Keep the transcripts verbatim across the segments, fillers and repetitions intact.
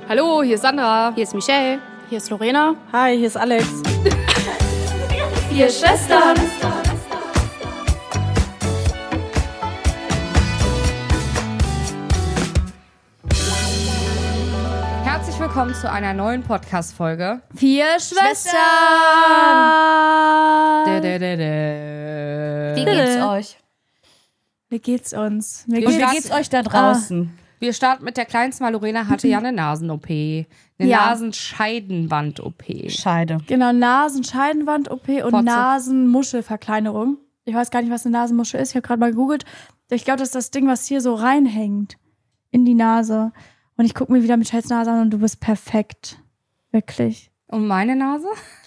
Hallo, hier ist Sandra. Hier ist Michelle. Hier ist Lorena. Hi, hier ist Alex. Vier Schwestern. Herzlich willkommen zu einer neuen Podcast-Folge. Vier Schwestern. Dä, dä, dä, dä. Wie geht's euch? Wie geht's uns? Mir Und geht's, wie geht's euch da draußen? Wir starten mit der kleinsten, weil Lorena hatte ja eine Nasen-O P. Eine Ja. Nasenscheidenwand-O P. Scheide. genau, Nasenscheidenwand-O P und Fotze. Nasenmuschelverkleinerung. Ich weiß gar nicht, was eine Nasenmuschel ist. Ich habe gerade mal gegoogelt. Ich glaube, das ist das Ding, was hier so reinhängt in die Nase. Und ich gucke mir wieder Michelles Nase an und du bist perfekt. Wirklich. Und meine Nase?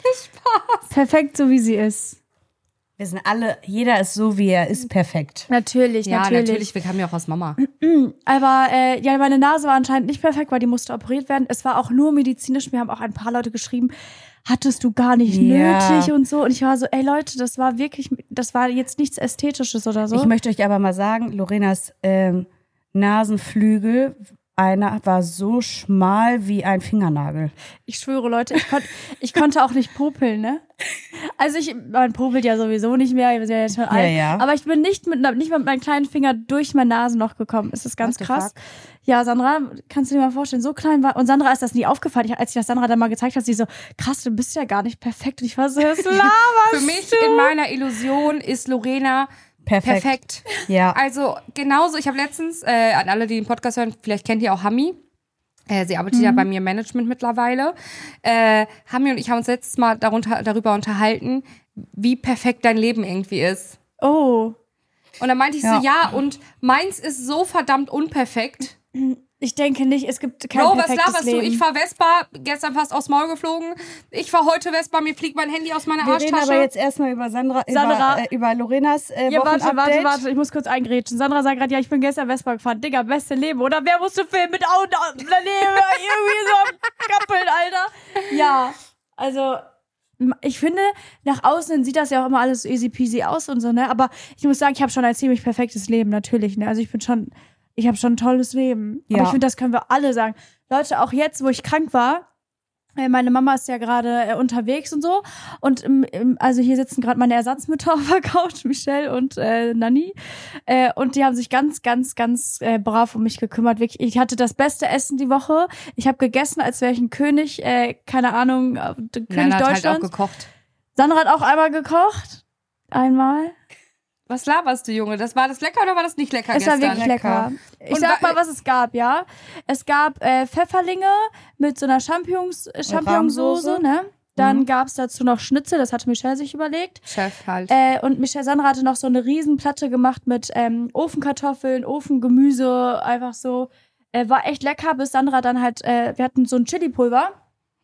Perfekt, so wie sie ist. Wir sind alle, jeder ist so, wie er ist, perfekt. Natürlich, Ja, natürlich. natürlich. Wir kamen ja auch aus Mama. Aber äh, ja, meine Nase war anscheinend nicht perfekt, weil die musste operiert werden. Es war auch nur medizinisch. Mir haben auch ein paar Leute geschrieben, hattest du gar nicht Ja. nötig und so. Und ich war so, ey Leute, das war wirklich, das war jetzt nichts Ästhetisches oder so. Ich möchte euch aber mal sagen, Lorenas ähm, Nasenflügel, einer war so schmal wie ein Fingernagel. Ich schwöre, Leute, ich, kon ich konnte auch nicht popeln, ne? Also ich, man popelt ja sowieso nicht mehr, wir sind ja jetzt schon alt. ja. Aber ich bin nicht mit, nicht mal mit meinem kleinen Finger durch mein Nasenloch gekommen. Ist das ganz What the krass? fuck? Ja, Sandra, kannst du dir mal vorstellen, so klein war. Und Sandra ist das nie aufgefallen. Ich, als ich das Sandra dann mal gezeigt habe, sie so, krass, du bist ja gar nicht perfekt. Und ich war so, das laberst Für mich du? in meiner Illusion ist Lorena Perfekt. perfekt. Ja. Also genauso, ich habe letztens, äh, an alle, die den Podcast hören, vielleicht kennt ihr auch Hami. Äh, sie arbeitet mhm. ja bei mir im Management mittlerweile. Äh, Hami und ich haben uns letztes Mal darunter, darüber unterhalten, wie perfekt dein Leben irgendwie ist. Oh, Und dann meinte ich Ja. so, ja, und meins ist so verdammt unperfekt. ich denke nicht, es gibt kein Bro, was perfektes laberst Leben. du? Ich fahr Vespa, gestern fast aufs Maul geflogen. Ich fahr heute Vespa, mir fliegt mein Handy aus meiner Wir reden Arschtasche. aber jetzt erstmal über Sandra, Sandra. über, äh, über Lorenas äh, Ja, warte, warte, Wochenupdate. warte, ich muss kurz eingrätschen. Sandra sagt gerade, ja, ich bin gestern Vespa gefahren. Digga, beste Leben, oder? Wer musste filmen mit Augen daneben? Irgendwie so am Kappeln, Alter. Ja, also, ich finde, nach außen sieht das ja auch immer alles so easy peasy aus und so, ne? Aber ich muss sagen, ich habe schon ein ziemlich perfektes Leben, natürlich, ne? Also ich bin schon, ich habe schon ein tolles Leben. Ja. Aber ich finde, das können wir alle sagen. Leute, auch jetzt, wo ich krank war, äh, meine Mama ist ja gerade äh, unterwegs und so. Und ähm, ähm, also hier sitzen gerade meine Ersatzmütter auf der Couch, Michelle und äh, Nanni. Äh, und die haben sich ganz, ganz, ganz äh, brav um mich gekümmert. Wirklich, ich hatte das beste Essen die Woche. Ich habe gegessen, als wäre ich ein König, äh, keine Ahnung, äh, König Nana hat halt auch Deutschlands. gekocht. Sandra hat auch einmal gekocht. Einmal. Was laberst du, Junge? Das war das lecker oder war das nicht lecker Es war gestern? wirklich lecker. Ich Und sag wa- mal, was es gab, ja. Es gab äh, Pfefferlinge mit so einer Champignons, äh, Champignonsauce, Rahmsoße. ne? Dann Mhm. gab's dazu noch Schnitzel, das hatte Michelle sich überlegt. Chef halt. Äh, und Michelle Sandra hatte noch so eine Riesenplatte gemacht mit ähm, Ofenkartoffeln, Ofengemüse, einfach so. Äh, war echt lecker, bis Sandra dann halt, äh, wir hatten so ein Chili-Pulver.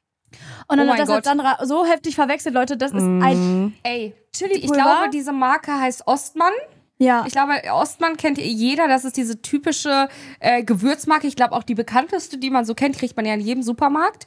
Und dann Oh hat mein das halt Gott. Sandra so heftig verwechselt, Leute. Das ist ein Mhm. Ey, die, ich Chili-Pulver. glaube, diese Marke heißt Ostmann. Ja. Ich glaube, Ostmann kennt jeder. Das ist diese typische äh, Gewürzmarke. Ich glaube, auch die bekannteste, die man so kennt, kriegt man ja in jedem Supermarkt.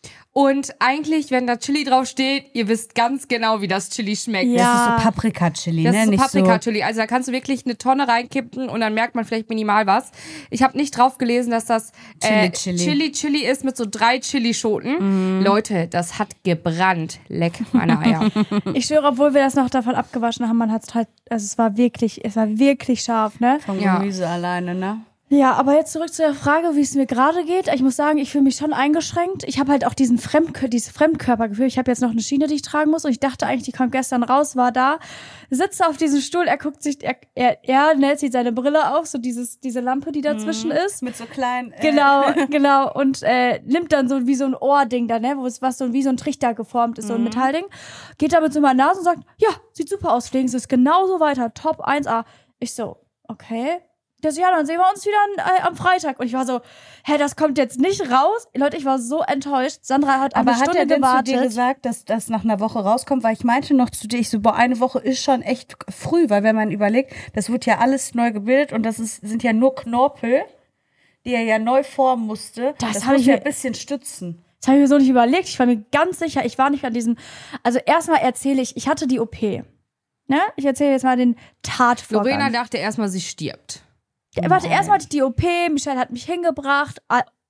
Und eigentlich, wenn da Chili drauf steht, ihr wisst ganz genau, wie das Chili schmeckt. Ja. Das ist so Paprika-Chili, Das ne? ist so Nicht Paprika-Chili. Also da kannst du wirklich eine Tonne reinkippen und dann merkt man vielleicht minimal was. Ich habe nicht drauf gelesen, dass das äh, Chili-Chili. Chili-Chili ist mit so drei Chilischoten. Leute, das hat gebrannt. Leck meine Eier. Ich schwöre, obwohl wir das noch davon abgewaschen haben, man hat es halt, also es war wirklich, es war wirklich scharf, ne? Vom Ja. Gemüse alleine, ne? Ja, aber jetzt zurück zu der Frage, wie es mir gerade geht. Ich muss sagen, ich fühle mich schon eingeschränkt. Ich habe halt auch diesen Fremdkör dieses Fremdkörpergefühl. Ich habe jetzt noch eine Schiene, die ich tragen muss. Und ich dachte eigentlich, die kommt gestern raus, war da, sitze auf diesem Stuhl, er guckt sich, er, er, er ne, zieht seine Brille auf, so dieses, diese Lampe, die dazwischen ist. Mit so kleinen... Äh, Genau, genau. Und äh, nimmt dann so wie so ein Ohrding da, ne, wo es was so wie so ein Trichter geformt ist, so ein Metallding. Geht damit zu meiner Nase und sagt, ja, sieht super aus, pflegen Sie es genauso weiter, Top eins A. Ich so, okay. Der so, ja, dann sehen wir uns wieder äh, am Freitag. Und ich war so, hä, das kommt jetzt nicht raus? Leute, ich war so enttäuscht. Sandra hat Aber eine hat Stunde er denn gewartet. zu dir gesagt, dass das nach einer Woche rauskommt? Weil ich meinte noch zu dir, ich so, boah, eine Woche ist schon echt früh, weil wenn man überlegt, das wird ja alles neu gebildet und das ist, sind ja nur Knorpel, die er ja neu formen musste. Das Das, hab muss ich ja mir- ein bisschen stützen. Das habe ich mir so nicht überlegt. Ich war mir ganz sicher, ich war nicht an diesem. Also erstmal erzähle ich, ich hatte die O P. Ne? Ich erzähle jetzt mal den Tatvorgang. Lorena dachte erstmal, sie stirbt. Ja, warte, erstmal hatte ich die O P, Michelle hat mich hingebracht, a-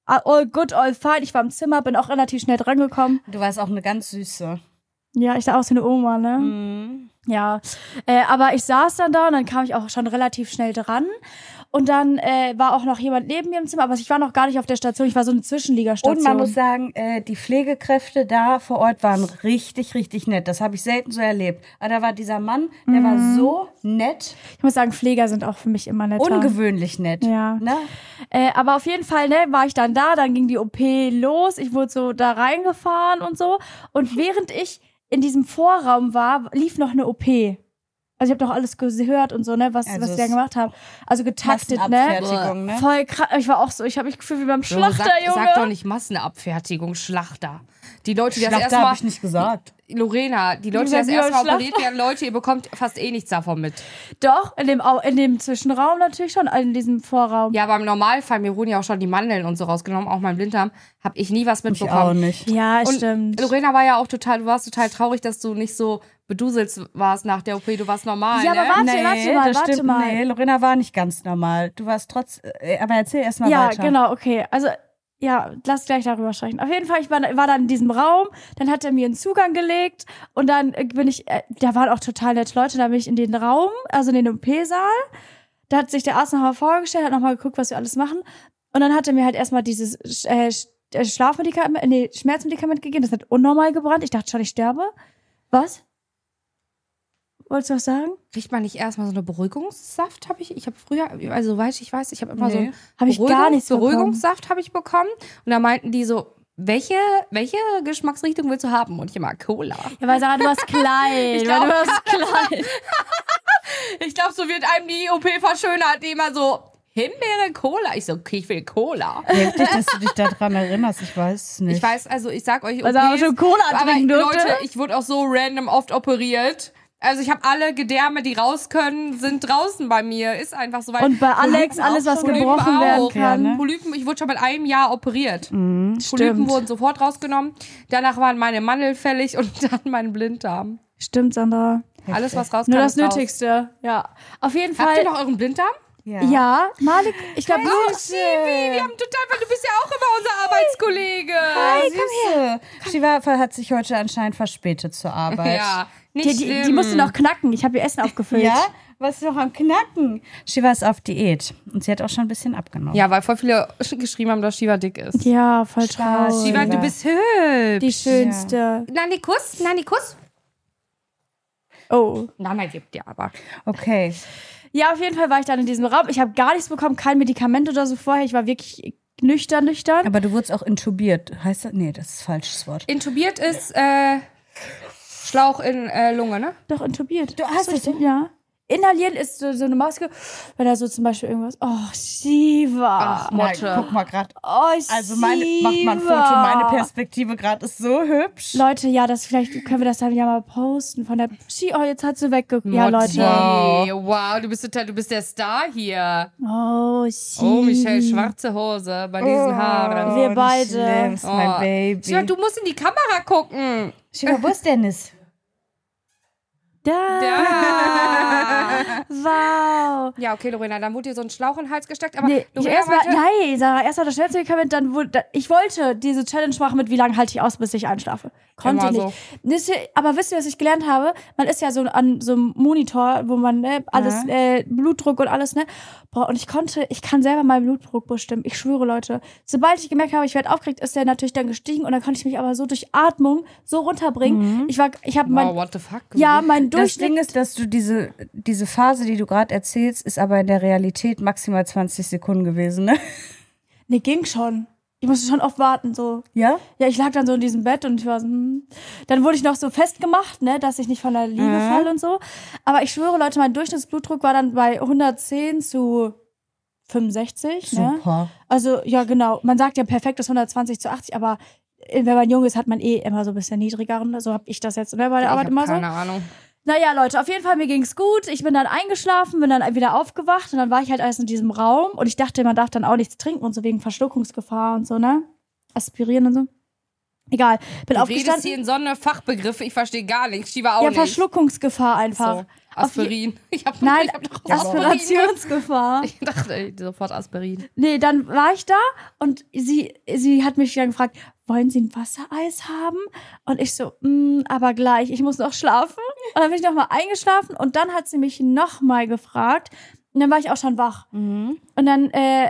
all good, all fine. Ich war im Zimmer, bin auch relativ schnell drangekommen. Du warst auch eine ganz süße. Ja, ich sah aus wie eine Oma, ne? Mhm. Ja, äh, aber ich saß dann da und dann kam ich auch schon relativ schnell dran. Und dann äh, war auch noch jemand neben mir im Zimmer, aber ich war noch gar nicht auf der Station, ich war so eine Zwischenliegerstation. Und man muss sagen, äh, die Pflegekräfte da vor Ort waren richtig, richtig nett. Das habe ich selten so erlebt. Aber da war dieser Mann, der mhm. war so nett. Ich muss sagen, Pfleger sind auch für mich immer netter. Ungewöhnlich nett. Ja. Ne? Äh, aber auf jeden Fall, ne, war ich dann da, dann ging die O P los, ich wurde so da reingefahren und so. Und während ich in diesem Vorraum war, lief noch eine O P. Also ich habe doch alles gehört und so, ne, was, also was die da gemacht haben. Also getaktet, ne? ne? Voll krass. Ich war auch so, ich habe mich gefühlt wie beim Schlachter, sag, Junge. Sag doch nicht Massenabfertigung, Schlachter. Die Leute, die das Schlachter erstmal habe ich nicht gesagt. Lorena, die Leute, die das erstmal operiert werden, Leute, ihr bekommt fast eh nichts davon mit. Doch, in dem, in dem Zwischenraum natürlich schon, in diesem Vorraum. Ja, aber im Normalfall, mir wurden ja auch schon die Mandeln und so rausgenommen, auch mein Blinddarm, habe ich nie was mitbekommen. Ich auch nicht. Ja, und stimmt. Lorena war ja auch total, du warst total traurig, dass du nicht so beduselt warst nach der O P, du warst normal, Ja, ne? aber warte, Nee, warte mal, das warte stimmt. mal. Nee, Lorena war nicht ganz normal. Du warst trotz, äh, aber erzähl erst mal Ja, weiter. genau, okay. Also, ja, lass gleich darüber sprechen. Auf jeden Fall, ich war, war dann in diesem Raum, dann hat er mir einen Zugang gelegt und dann bin ich, äh, da waren auch total nette Leute, da bin ich in den Raum, also in den O P-Saal. Da hat sich der Arzt nochmal vorgestellt, hat nochmal geguckt, was wir alles machen. Und dann hat er mir halt erstmal dieses äh, Schlafmedikament, nee, Schmerzmedikament gegeben, das hat unnormal gebrannt. Ich dachte schon, ich sterbe. Was? Wolltest du was sagen? Kriegt man nicht erstmal so eine Beruhigungssaft, habe ich, ich habe früher, also soweit ich weiß, ich habe immer Nee. so einen Hab ich gar nichts bekommen. Beruhigungssaft habe ich bekommen und da meinten die so, welche, welche Geschmacksrichtung willst du haben? Und ich immer Cola. Ja, weil Sarah, du warst klein. Ich glaub- weil du warst klein. Ich glaube, so wird einem die O P verschönert, die immer so, Himbeere, Cola. Ich so, okay, ich will Cola. Heftig, dass du dich daran erinnerst, ich weiß es nicht. Ich weiß, also ich sag euch, Weil Sarah OPs, schon Cola aber trinken durfte. Leute, ich wurde auch so random oft operiert. Also ich habe alle Gedärme, die raus können, sind draußen bei mir. Ist einfach so. Weil Und bei Alex, Polypen alles, auch was schon. gebrochen Polypen werden auch. kann. Ja, ne? Polypen, ich wurde schon mit einem Jahr operiert. Mhm, Polypen stimmt. wurden sofort rausgenommen. Danach waren meine Mandel fällig und dann mein Blinddarm. Stimmt, Sandra. Alles, was rauskam, Nur das ist raus. Nötigste, ja. Auf jeden Fall. Habt ihr noch euren Blinddarm? ja. Ja, Malik, ich glaube, Oh, Shivi, wir haben total, weil du bist ja auch immer unser Arbeitskollege. Hi, Süße. Shiva hat sich heute anscheinend verspätet zur Arbeit. Ja, nicht die, die, schlimm. die musste noch knacken. Ich habe ihr Essen aufgefüllt. Ja? Was ist noch am Knacken? Shiva ist auf Diät. Und sie hat auch schon ein bisschen abgenommen. Ja, weil voll viele geschrieben haben, dass Shiva dick ist. Ja, voll Spaß. traurig. Shiva, du bist hübsch. Die schönste. Nani Kuss, Nani Kuss. Oh. Nana gibt dir aber. Okay. Ja, auf jeden Fall war ich dann in diesem Raum. Ich habe gar nichts bekommen, kein Medikament oder so vorher. Ich war wirklich nüchtern, nüchtern. Aber du wurdest auch intubiert. Heißt das? Nee, das ist ein falsches Wort. Intubiert ist äh, Schlauch in äh, Lunge, ne? Doch, intubiert. Du hast Ist es? Ja. Inhalieren ist so, so eine Maske, wenn da so zum Beispiel irgendwas. Oh, Shiva. Ach, Motte. Nein, guck mal gerade. Oh, Shiva. Also meine, macht mal ein Foto. Meine Perspektive gerade ist so hübsch. Leute, ja, das vielleicht können wir das dann ja mal posten von der Shi. Oh, jetzt hat sie weggeguckt. Ja, Motti. Leute. Wow, du bist total, du bist der Star hier. Oh, Shi. Oh, Michelle, schwarze Hose bei diesen Haaren. Wir Oh, beide. nicht schlimm, ist mein Oh. Baby. Shiva, du musst in die Kamera gucken. Shiva, wo ist Dennis? Da. Ja. Wow. Ja, okay, Lorena, dann wurde dir so ein Schlauch in den Hals gesteckt. Aber Nee, ich Lorena erst mal, meinte, nein, Sarah, erst mal das schnellste Medikament, dann wurde, da- ich wollte diese Challenge machen mit, wie lange halte ich aus, bis ich einschlafe. Konnte Immer nicht. Wisst ihr, aber wisst ihr, was ich gelernt habe? Man ist ja so an so einem Monitor, wo man ne, alles, äh, Blutdruck und alles, ne? Boah, und ich konnte, ich kann selber meinen Blutdruck bestimmen. Ich schwöre, Leute. Sobald ich gemerkt habe, ich werde aufgeregt, ist der natürlich dann gestiegen und dann konnte ich mich aber so durch Atmung so runterbringen. Ich war, ich habe mein, wow, what the fuck? ja, mein Das Durchschnitt. Ding ist, dass du diese, diese Phase, die du gerade erzählst, ist aber in der Realität maximal zwanzig Sekunden gewesen, ne? Nee, ging schon. Ich musste schon oft warten, so. Ja? Ja, ich lag dann so in diesem Bett und ich war so, hm. Dann wurde ich noch so festgemacht, ne, dass ich nicht von der Liege Mhm. falle und so. Aber ich schwöre, Leute, mein Durchschnittsblutdruck war dann bei hundertzehn zu fünfundsechzig, ne? Super. Also, ja, genau. Man sagt ja perfekt ist hundertzwanzig zu achtzig, aber wenn man jung ist, hat man eh immer so ein bisschen niedriger. Und so habe ich das jetzt ne, bei der Ich Arbeit hab immer so. keine Ahnung. Naja, Leute, auf jeden Fall, mir ging's gut. Ich bin dann eingeschlafen, bin dann wieder aufgewacht und dann war ich halt erst in diesem Raum und ich dachte, man darf dann auch nichts trinken und so wegen Verschluckungsgefahr und so, ne? Aspirieren und so. Egal, bin Du redest aufgestanden. hier in so eine Fachbegriffe, ich verstehe gar nichts. Shiva auch Ja, nicht. Verschluckungsgefahr einfach. So. Aspirin. Ich hab, Nein, ich hab doch Aspirin. Aspirationsgefahr. Ich dachte ey, sofort Aspirin. Nee, dann war ich da und sie, sie hat mich dann gefragt, wollen Sie ein Wassereis haben? Und ich so, mm, aber gleich, ich muss noch schlafen. Und dann bin ich noch mal eingeschlafen und dann hat sie mich noch mal gefragt und dann war ich auch schon wach. Mhm. Und dann, äh,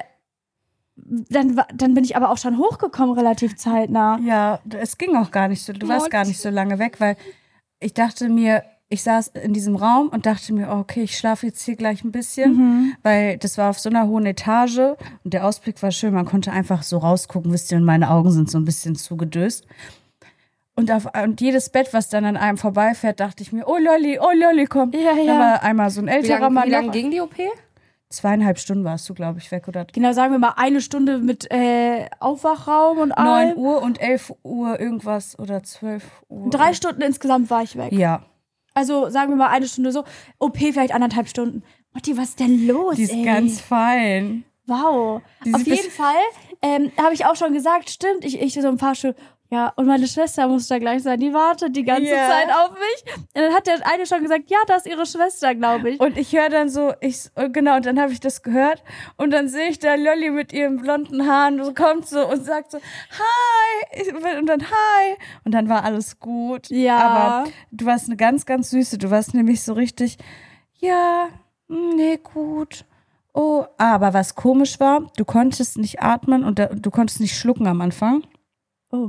dann, wa- dann bin ich aber auch schon hochgekommen, relativ zeitnah. Ja, es ging auch gar nicht so. Du warst gar nicht so lange weg, weil ich dachte mir, ich saß in diesem Raum und dachte mir, oh, okay, ich schlafe jetzt hier gleich ein bisschen, Mhm. weil das war auf so einer hohen Etage und der Ausblick war schön. Man konnte einfach so rausgucken, wisst ihr, und meine Augen sind so ein bisschen zugedöst. Und, auf, und jedes Bett, was dann an einem vorbeifährt, dachte ich mir, oh Lolli, oh Lolli, komm. Ja, Dann ja. war einmal so ein Wie älterer lange Mann. lang noch- ging die O P? Zweieinhalb Stunden warst du, glaube ich, weg, oder? Genau, sagen wir mal eine Stunde mit äh, Aufwachraum und allem. neun Uhr und elf Uhr irgendwas oder zwölf Uhr. Drei Stunden insgesamt war ich weg. Ja, Also sagen wir mal eine Stunde so. O P vielleicht anderthalb Stunden. Mutti, was ist denn los, die ist ey? ganz fein. Wow. Die Auf sieht jeden Fall ähm, habe ich auch schon gesagt, stimmt, ich, ich so ein paar Stunden. Ja, und meine Schwester muss da gleich sein. Die wartet die ganze Ja. Zeit auf mich. Und dann hat der eine schon gesagt, ja, das ist ihre Schwester, glaube ich. Und ich höre dann so, ich genau, und dann habe ich das gehört und dann sehe ich da Lolli mit ihren blonden Haaren und kommt so und sagt so, hi, Ich- und dann hi und dann war alles gut. Ja. Aber du warst eine ganz, ganz süße, du warst nämlich so richtig, ja, hm, nee, gut. Oh, aber was komisch war, du konntest nicht atmen und da, du konntest nicht schlucken am Anfang. Oh.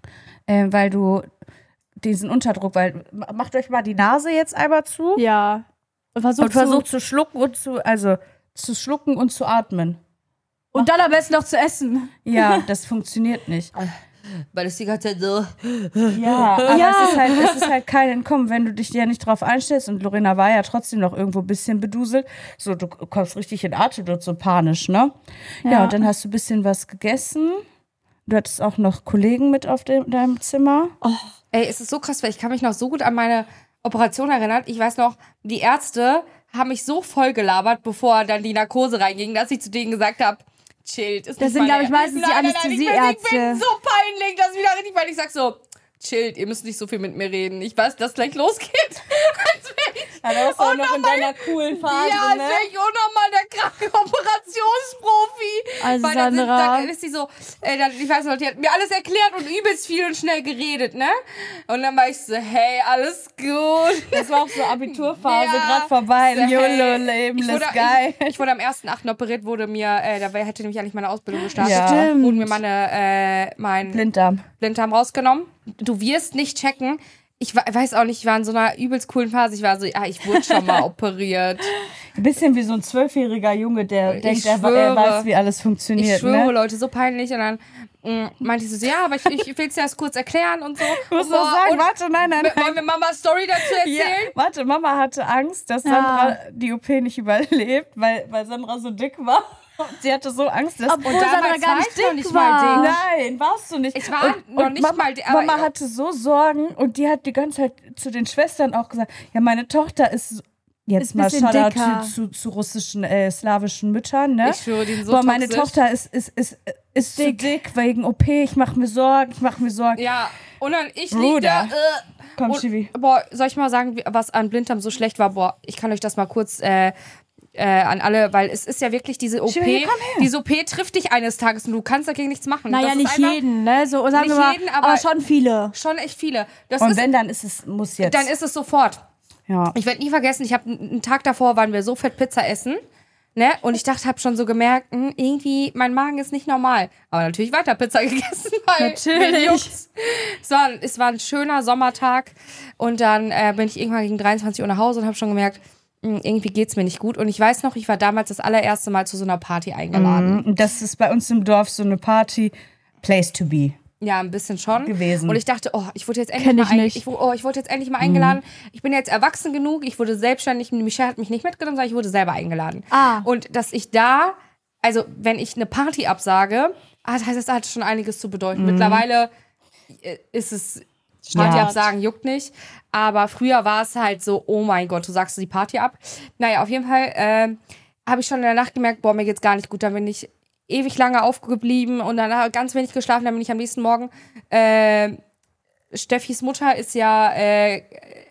Äh, weil du diesen Unterdruck, weil macht euch mal die Nase jetzt einmal zu Ja. Und versucht, und versucht zu schlucken und zu, also zu schlucken und zu atmen. zu, und dann am besten noch zu essen. Ja, das funktioniert nicht. Weil es die ganze Zeit so. Ja, aber Ja. Es, ist halt, es ist halt kein Entkommen, wenn du dich ja nicht drauf einstellst. Und Lorena war ja trotzdem noch irgendwo ein bisschen beduselt. So, du kommst richtig in Atem und so panisch, ne? Ja. Ja. und dann hast du ein bisschen was gegessen. Du hattest auch noch Kollegen mit auf dem, deinem Zimmer. Ey, es ist so krass, weil ich kann mich noch so gut an meine Operation erinnern. Ich weiß noch, die Ärzte haben mich so voll gelabert, bevor dann die Narkose reinging, dass ich zu denen gesagt habe, chillt. Ist Das nicht sind, meine- glaube ich, meistens die Nein, nein, nein, ich bin- Anästhesieärzte. Ich bin so peinlich, dass ich wieder richtig, weil ich sag so, chillt, ihr müsst nicht so viel mit mir reden. Ich weiß, dass gleich losgeht. Als wär ich, Ja, da warst du auch noch in deiner coolen Phase, ja, als ne? wäre ich unnormal der kranke Operationsprofi. Also, Weil dann, sind, Sandra. dann ist sie so, äh, dann, ich weiß noch, die hat mir alles erklärt und übelst viel und schnell geredet, ne? Und dann war ich so, hey, alles gut. Das war auch so Abiturphase, Ja. gerade vorbei. So, hey, YOLO-Leben, ich ist wurde, geil. Ich, ich wurde am ersten achten operiert, wurde mir, äh, da hätte nämlich eigentlich meine Ausbildung gestartet. Ja. Stimmt. Wurde mir meine, äh, mein Blinddarm. Blinddarm rausgenommen. Du wirst nicht checken. Ich wa- weiß auch nicht, ich war in so einer übelst coolen Phase. Ich war so, ja, ich wurde schon mal operiert. Ein bisschen wie so ein zwölfjähriger Junge, der Ich denkt, er, er schwöre. weiß, wie alles funktioniert. Ich schwöre, ne? Leute, so peinlich. Und dann mh, meinte sie so, ja, aber ich, ich will es dir erst kurz erklären und so. Ich muss Boah, noch sagen, und warte, nein, nein, wollen nein. wir Mamas Story dazu Ja, erzählen? warte, Mama hatte Angst, dass Ja. Sandra die O P nicht überlebt, weil, weil Sandra so dick war. Und sie hatte so Angst, dass... Obwohl Und Sandra damals gar war nicht ich noch dick nicht mal war. dick. Nein, warst du nicht. Ich war noch nicht Mama, mal dick, aber- Mama hatte so Sorgen und die hat die ganze Zeit zu den Schwestern auch gesagt, ja, meine Tochter ist... Jetzt Ist ein mal bisschen Shoutout dicker. zu, zu, zu russischen, äh, slawischen Müttern, ne? Ich schwöre, die sind so Boah, meine toxisch. Tochter ist, ist, ist, ist dick. zu dick wegen O P. Ich mache mir Sorgen, ich mache mir Sorgen. Ja, und dann ich lieg Bruder. da. Äh, Komm, und, Chivi. boah, soll ich mal sagen, wie- was an Blinddarm so schlecht war? Boah, ich kann euch das mal kurz äh, äh, an alle, weil es ist ja wirklich diese O P. Chivi, komm her. Diese O P trifft dich eines Tages und du kannst dagegen nichts machen. Naja, Das ist nicht einfach jeden, ne? So, sagen Nicht wir mal, jeden, aber, aber- schon viele. Schon echt viele. Das Und ist, wenn, dann ist es, muss jetzt. dann ist es sofort. ja. Ich werde nie vergessen, ich habe einen Tag davor waren wir so fett Pizza essen. Ne? Und ich dachte, habe schon so gemerkt, hm, irgendwie, mein Magen ist nicht normal. Aber natürlich weiter Pizza gegessen, weil Natürlich. mir juckt's. Es war, es war ein schöner Sommertag und dann äh, bin ich irgendwann gegen dreiundzwanzig Uhr nach Hause und habe schon gemerkt, hm, irgendwie geht's mir nicht gut. Und ich weiß noch, ich war damals das allererste Mal zu so einer Party eingeladen. Und das ist bei uns im Dorf so eine Party, Place to be. Ja, ein bisschen schon. Gewesen. Und ich dachte, oh, ich wurde jetzt endlich Kenn mal ich ein, nicht. ich, oh, ich wurde jetzt endlich mal eingeladen. Ich bin jetzt erwachsen genug, ich wurde selbstständig, Michelle hat mich nicht mitgenommen, sondern ich wurde selber eingeladen. Ah. Und dass ich da, also wenn ich eine Party absage, ah, das heißt, das hat schon einiges zu bedeuten. Mittlerweile äh, ist es Party Ja. absagen juckt nicht, aber früher war es halt so, oh mein Gott, du sagst die Party ab. Naja, auf jeden Fall äh, habe ich schon in der Nacht gemerkt, boah, mir geht's gar nicht gut, dann bin ich ewig lange aufgeblieben und dann habe ich ganz wenig geschlafen, dann bin ich am nächsten Morgen, äh, Steffis Mutter ist ja äh,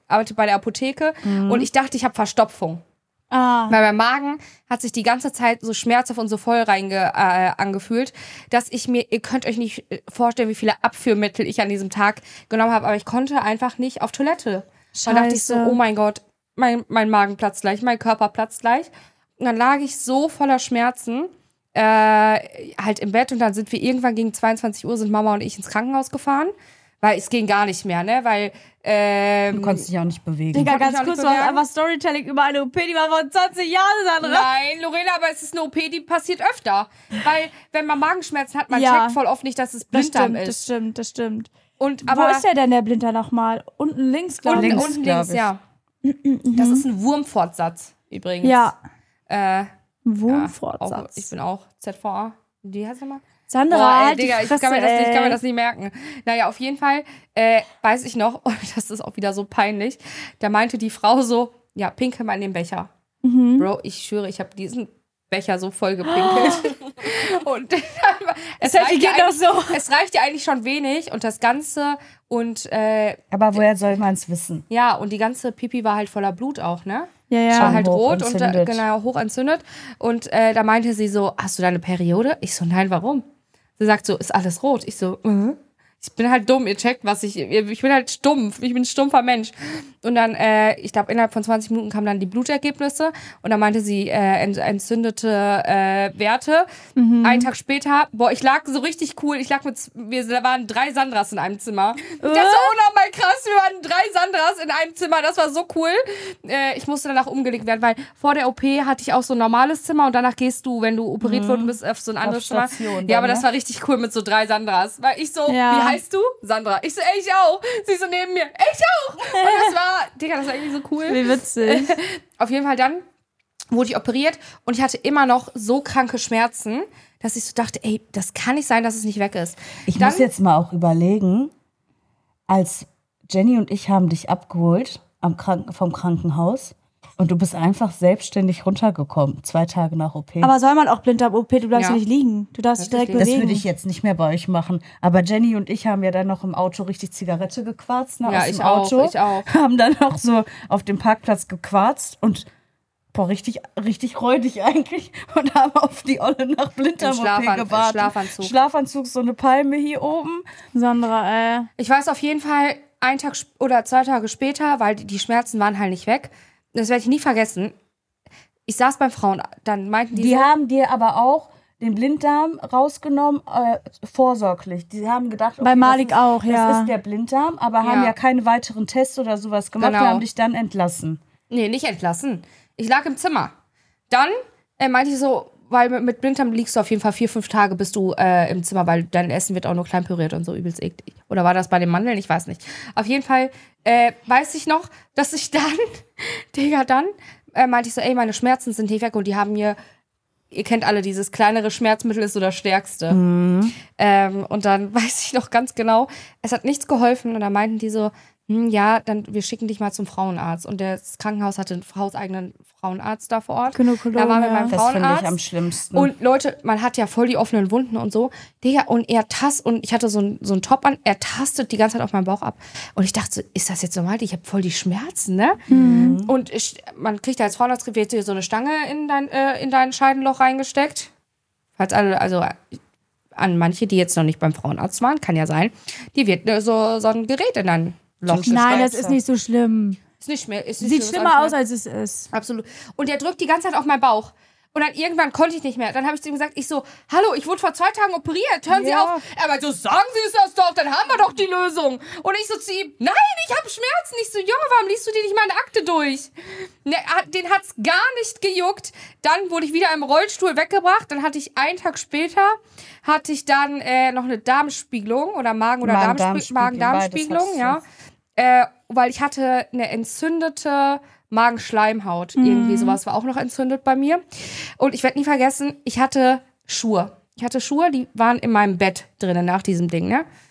arbeite bei der Apotheke Mhm. und ich dachte, ich habe Verstopfung. Ah. Weil mein Magen hat sich die ganze Zeit so schmerzhaft und so voll reinge äh, angefühlt, dass ich mir, ihr könnt euch nicht vorstellen, wie viele Abführmittel ich an diesem Tag genommen habe, aber ich konnte einfach nicht auf Toilette. Dann dachte ich so, Scheiße. oh mein Gott, mein, mein Magen platzt gleich, mein Körper platzt gleich. Und dann lag ich so voller Schmerzen, äh, halt im Bett und dann sind wir irgendwann gegen zweiundzwanzig Uhr sind Mama und ich ins Krankenhaus gefahren, weil es ging gar nicht mehr, ne, weil, ähm, Du konntest dich auch nicht bewegen. Digga, Konnte ganz mich auch kurz, nicht du hast bewerben. einfach Storytelling über eine O P, die war vor zwanzig Jahren, Sandra. Nein, Lorena, aber es ist eine O P, die passiert öfter. Weil, wenn man Magenschmerzen hat, man Ja. checkt voll oft nicht, dass es Das Blinddarm stimmt, das ist. stimmt, das stimmt. Und, aber Wo ist der denn, der Blinddarm nochmal? Unten links, glaube unten ich. links, unten glaub links, ich. ja. Das ist ein Wurmfortsatz, übrigens. Ja, Äh, ja auch, Wurmfortsatz. ich bin auch Z V A. Wie heißt der mal? Sandra, Boah, ey, halt die Digga, ich Fresse, kann, mir das nicht, ich kann mir ey. das nicht merken. Naja, auf jeden Fall äh, weiß ich noch, und das ist auch wieder so peinlich, da meinte die Frau so, ja, pinkel mal in den Becher. Mhm. Bro, ich schwöre, ich habe diesen Becher so voll gepinkelt. Und es, Das reicht geht ja doch eigentlich- so. es reicht ja eigentlich schon wenig und das Ganze und äh, Aber woher soll man es wissen? ja, und die ganze Pipi war halt voller Blut auch, ne? Ja, War ja. halt hoch rot und äh, entzündet. genau hoch entzündet. Und äh, da meinte sie so, hast du deine Periode? Ich so, nein, warum? Sie sagt so, ist alles rot. Ich so, mhm. Ich bin halt dumm, ihr checkt, was ich, ich bin halt stumpf, ich bin ein stumpfer Mensch. Und dann, äh, ich glaube, innerhalb von zwanzig Minuten kamen dann die Blutergebnisse und dann meinte sie, äh, ent, entzündete äh, Werte. Mhm. Einen Tag später, boah, ich lag so richtig cool, ich lag mit, wir waren drei Sandras in einem Zimmer. Das war unnormal krass, wir waren drei Sandras in einem Zimmer, das war so cool. Äh, ich musste danach umgelegt werden, weil vor der O P hatte ich auch so ein normales Zimmer und danach gehst du, wenn du operiert worden bist, auf so ein anderes Zimmer. Station Ja, dann, aber das ne? war richtig cool mit so drei Sandras. Weil ich so, Ja. wie heißt du? Sandra. Ich so, ey, ich auch. Sie so neben mir, ey, ich auch. Und das war, Digga, das war irgendwie so cool. Wie witzig. Auf jeden Fall dann wurde ich operiert und ich hatte immer noch so kranke Schmerzen, dass ich so dachte, ey, das kann nicht sein, dass es nicht weg ist. Ich Dann- muss jetzt mal auch überlegen, als Jenny und ich haben dich abgeholt am Kranken vom Krankenhaus und du bist einfach selbstständig runtergekommen, zwei Tage nach O P. Aber soll man auch Blinddarm-O P? Du darfst Ja. nicht liegen. Du darfst dich direkt liegen. das bewegen. würde ich jetzt nicht mehr bei euch machen. Aber Jenny und ich haben ja dann noch im Auto richtig Zigarette gequarzt, ne, Ja, aus ich dem auch, Auto. ich auch. Haben dann noch so auf dem Parkplatz gequarzt und boah, richtig, richtig räudig eigentlich und haben auf die Olle nach Blinddarm-O P Schlafan- gewartet. Schlafanzug. Schlafanzug, so eine Palme hier oben. Sandra, äh. Ich weiß auf jeden Fall, ein Tag sp- oder zwei Tage später, weil die- die Schmerzen waren halt nicht weg. Das werde ich nie vergessen. Ich saß beim Frauen, dann meinten die, Die so, haben dir aber auch den Blinddarm rausgenommen, äh, vorsorglich. Die haben gedacht, Bei Malik das ist, auch, ja. Das ist der Blinddarm, aber haben Ja. ja keine weiteren Tests oder sowas gemacht. Genau. Die haben dich dann entlassen. nee, nicht entlassen. Ich lag im Zimmer. Dann äh, meinte ich so, weil mit, mit Blinddarm liegst du auf jeden Fall vier, fünf Tage bist du äh, im Zimmer, weil dein Essen wird auch nur klein püriert und so übelst eklig. Oder war das bei den Mandeln? Ich weiß nicht. Auf jeden Fall äh, weiß ich noch, dass ich dann, Digga, dann äh, meinte ich so, ey, meine Schmerzen sind nicht weg und die haben mir, ihr kennt alle, dieses kleinere Schmerzmittel ist so das stärkste. Ähm, und dann weiß ich noch ganz genau, es hat nichts geholfen und dann meinten die so, hm, ja, dann wir schicken dich mal zum Frauenarzt. Und das Krankenhaus hatte einen hauseigenen Frauenarzt da vor Ort. Gynäkologe, Da waren wir ja. beim Das finde Frauenarzt. ich am schlimmsten. Und Leute, man hat ja voll die offenen Wunden und so. Digga, und er tastet, und ich hatte so einen so einen Top an, er tastet die ganze Zeit auf meinen Bauch ab. Und ich dachte so, ist das jetzt normal? Ich habe voll die Schmerzen, ne? Und ich, man kriegt als Frauenarzt, wird dir so eine Stange in dein, äh, in dein Scheidenloch reingesteckt. Falls alle, also an manche, die jetzt noch nicht beim Frauenarzt waren, kann ja sein, die wird äh, so, so ein Gerät in dein Loch Nein, das gesteckt. ist nicht so schlimm. Ist nicht mehr, ist nicht Sieht schlimm, ist schlimmer alles aus, mehr. als es ist. Absolut. Und der drückt die ganze Zeit auf meinen Bauch. Und dann irgendwann konnte ich nicht mehr. Dann habe ich zu ihm gesagt, ich so, hallo, ich wurde vor zwei Tagen operiert, hören Sie Ja. auf. Er meinte so, sagen Sie es das doch, dann haben wir doch die Lösung. Und ich so zu ihm, nein, ich habe Schmerzen. Ich so, Junge, warum liest du dir nicht meine Akte durch? Ne, hat- den hat's gar nicht gejuckt. Dann wurde ich wieder im Rollstuhl weggebracht. Dann hatte ich einen Tag später, hatte ich dann äh, noch eine Darmspiegelung oder Magen- oder Magen-Darm-Spiegelung, Magen-Darm-Spiegelung, beides ja. hattest Äh, weil ich hatte eine entzündete Magenschleimhaut. Irgendwie sowas war auch noch entzündet bei mir. Und ich werde nie vergessen, ich hatte Schuhe. Ich hatte Schuhe, die waren in meinem Bett drinnen nach diesem Ding, ne?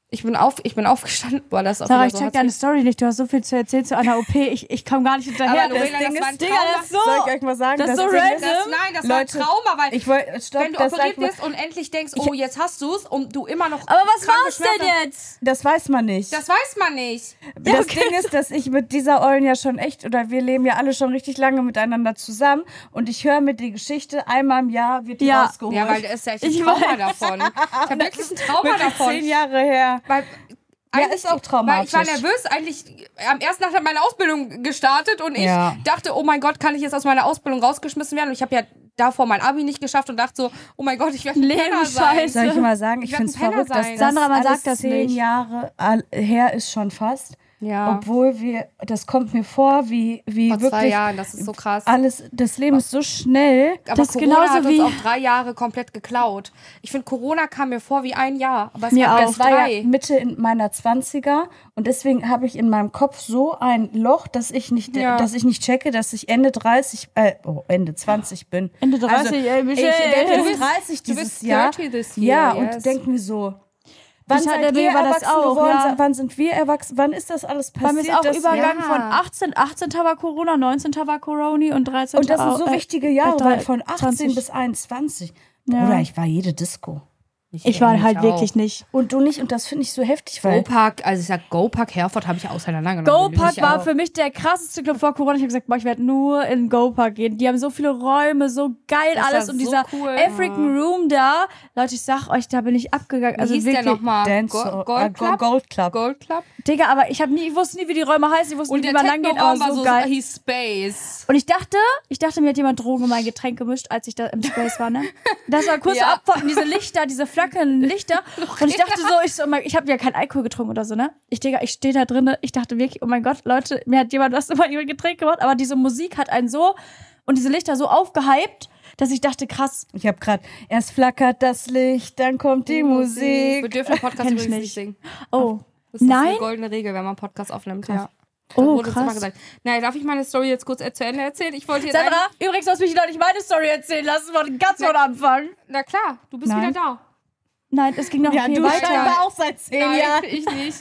Ich bin, auf, ich bin aufgestanden. Boah, das ist auch Sarah, wieder ich so check deine herzlich. Story nicht. Du hast so viel zu erzählen zu einer O P. Ich, ich komme gar nicht hinterher. Aber Lorena, das, Ding war ein ist, Trauma. Digga, das ist so... Soll ich euch mal sagen, das ist so Ding random. Das, nein, das war ein Leute, Trauma, weil ich wollte, stopp, wenn du das operiert sag mal- wirst und endlich denkst, oh, jetzt hast du es und du immer noch Aber was kranke war's denn Schmerzen hast, jetzt? Das weiß man nicht. Das weiß man nicht. Das Ding ist, dass ich mit dieser Eulen ja schon echt, oder wir leben ja alle schon richtig lange miteinander zusammen und ich höre mir die Geschichte, einmal im Jahr wird die Ja. rausgeholt. Ja, weil das ist ja echt ein Ich Trauma weiß. davon. Ich habe wirklich ein Trauma Wirklich davon. zehn Jahre her. Weil, Ja, eigentlich- ist auch traumatisch. Weil ich war nervös, eigentlich am ersten Tag hat meine Ausbildung gestartet und ich Ja. dachte, oh mein Gott, kann ich jetzt aus meiner Ausbildung rausgeschmissen werden? Und ich habe ja davor mein Abi nicht geschafft und dachte so, oh mein Gott, ich werde ein Penner sein. Lebensscheiße. Soll ich mal sagen, ich Ich finde es werd ein Penner verrückt, dass sein. das Sandra, man alles sagt das zehn nicht. Jahre all- her ist schon fast. Ja, Obwohl wir, das kommt mir vor, wie, wie vor wirklich zwei Jahren, das ist so krass. alles, das Leben ist so schnell. Aber das ist Corona genauso hat wie- uns auch drei Jahre komplett geklaut. Ich finde, Corona kam mir vor wie ein Jahr. Aber es Mir war auch. erst Das war drei. ja Mitte in meiner Zwanziger und deswegen habe ich in meinem Kopf so ein Loch, dass ich nicht, Ja. dass ich nicht checke, dass ich Ende dreißig, äh, oh, Ende zwanzig bin. Ende dreißig, ey, ich Michelle. werde Du jetzt bist- dreißig du dieses bist Jahr. thirty this Ja, year, und yes. denk mir so, wann Ich hatte- seid bei ihr mir war das erwachsen auch, geworden? ja. Wann sind wir erwachsen? Wann ist das alles Bei passiert? mir ist auch dass- Übergang ja. von achtzehn, achtzehn war Corona, neunzehn war Corona und dreizehn Und das sind so äh, wichtige Jahre, äh, weil von achtzehn zwanzig. bis einundzwanzig. Ja. Oder ich war jede Disco. Ich war halt auch. wirklich nicht. Und du nicht, und das finde ich so heftig, weil Go-Park, also ich sag Go-Park Herford habe ich auseinandergenommen. Go-Park Ich war auch. für mich der krasseste Club vor Corona. Ich habe gesagt, boah, ich werde nur in Go-Park gehen. Die haben so viele Räume, so geil Das alles. war Und so dieser cool. African Room da, Leute, ich sag euch, da bin ich abgegangen. Wie Also hieß der wirklich, nochmal? Dance, Go äh, Gold Club? Gold Club. Gold Club? Digga, aber ich, hab nie, ich wusste nie, wie die Räume heißen. Ich wusste Und nie, wie der man lang geht, aber Techno-Raum war so so, geil. hieß Space. Und ich dachte, ich dachte, mir hat jemand Drogen in mein Getränk gemischt, als ich da im Space war, ne? Das war kurz Ja. Abfahrt, diese Lichter, diese flackernden Lichter. Und ich dachte so, ich so, oh mein- ich habe ja keinen Alkohol getrunken oder so, ne? Ich, Digga, ich stehe da drinne, ich dachte wirklich, oh mein Gott, Leute, mir hat jemand was in mein Getränk gemacht, aber diese Musik hat einen so und diese Lichter so aufgehypt, dass ich dachte, krass, Ich habe gerade, erst flackert das Licht, dann kommt die Wir Musik. dürfen den Podcast Kenn ich übrigens nicht. nicht singen. oh. Das ist Nein? eine goldene Regel, wenn man Podcast aufnimmt. Krass. Ja. Oh, Das wurde uns krass. immer gesagt. Naja, darf ich meine Story jetzt kurz zu Ende erzählen? Ich wollte jetzt Sandra, übrigens hast du mich noch nicht meine Story erzählen lassen, von ganz von Anfang. ein- Na klar, du bist Nein. wieder da. Nein, es ging noch Ja, viel du weiter. scheinbar auch seit zehn Nein, Jahren. ich nicht.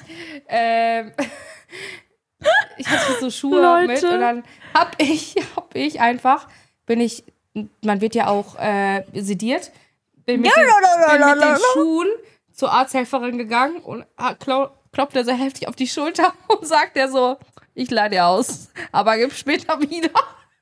Ähm, ich hatte so Schuhe Leute. mit und dann hab ich, hab ich einfach, bin ich, man wird ja auch äh, sediert, bin mit, den, bin mit den Schuhen zur Arzthelferin gegangen und hat- klau- klopft er so heftig auf die Schulter und sagt er so, ich leih dir aus, aber gib später wieder.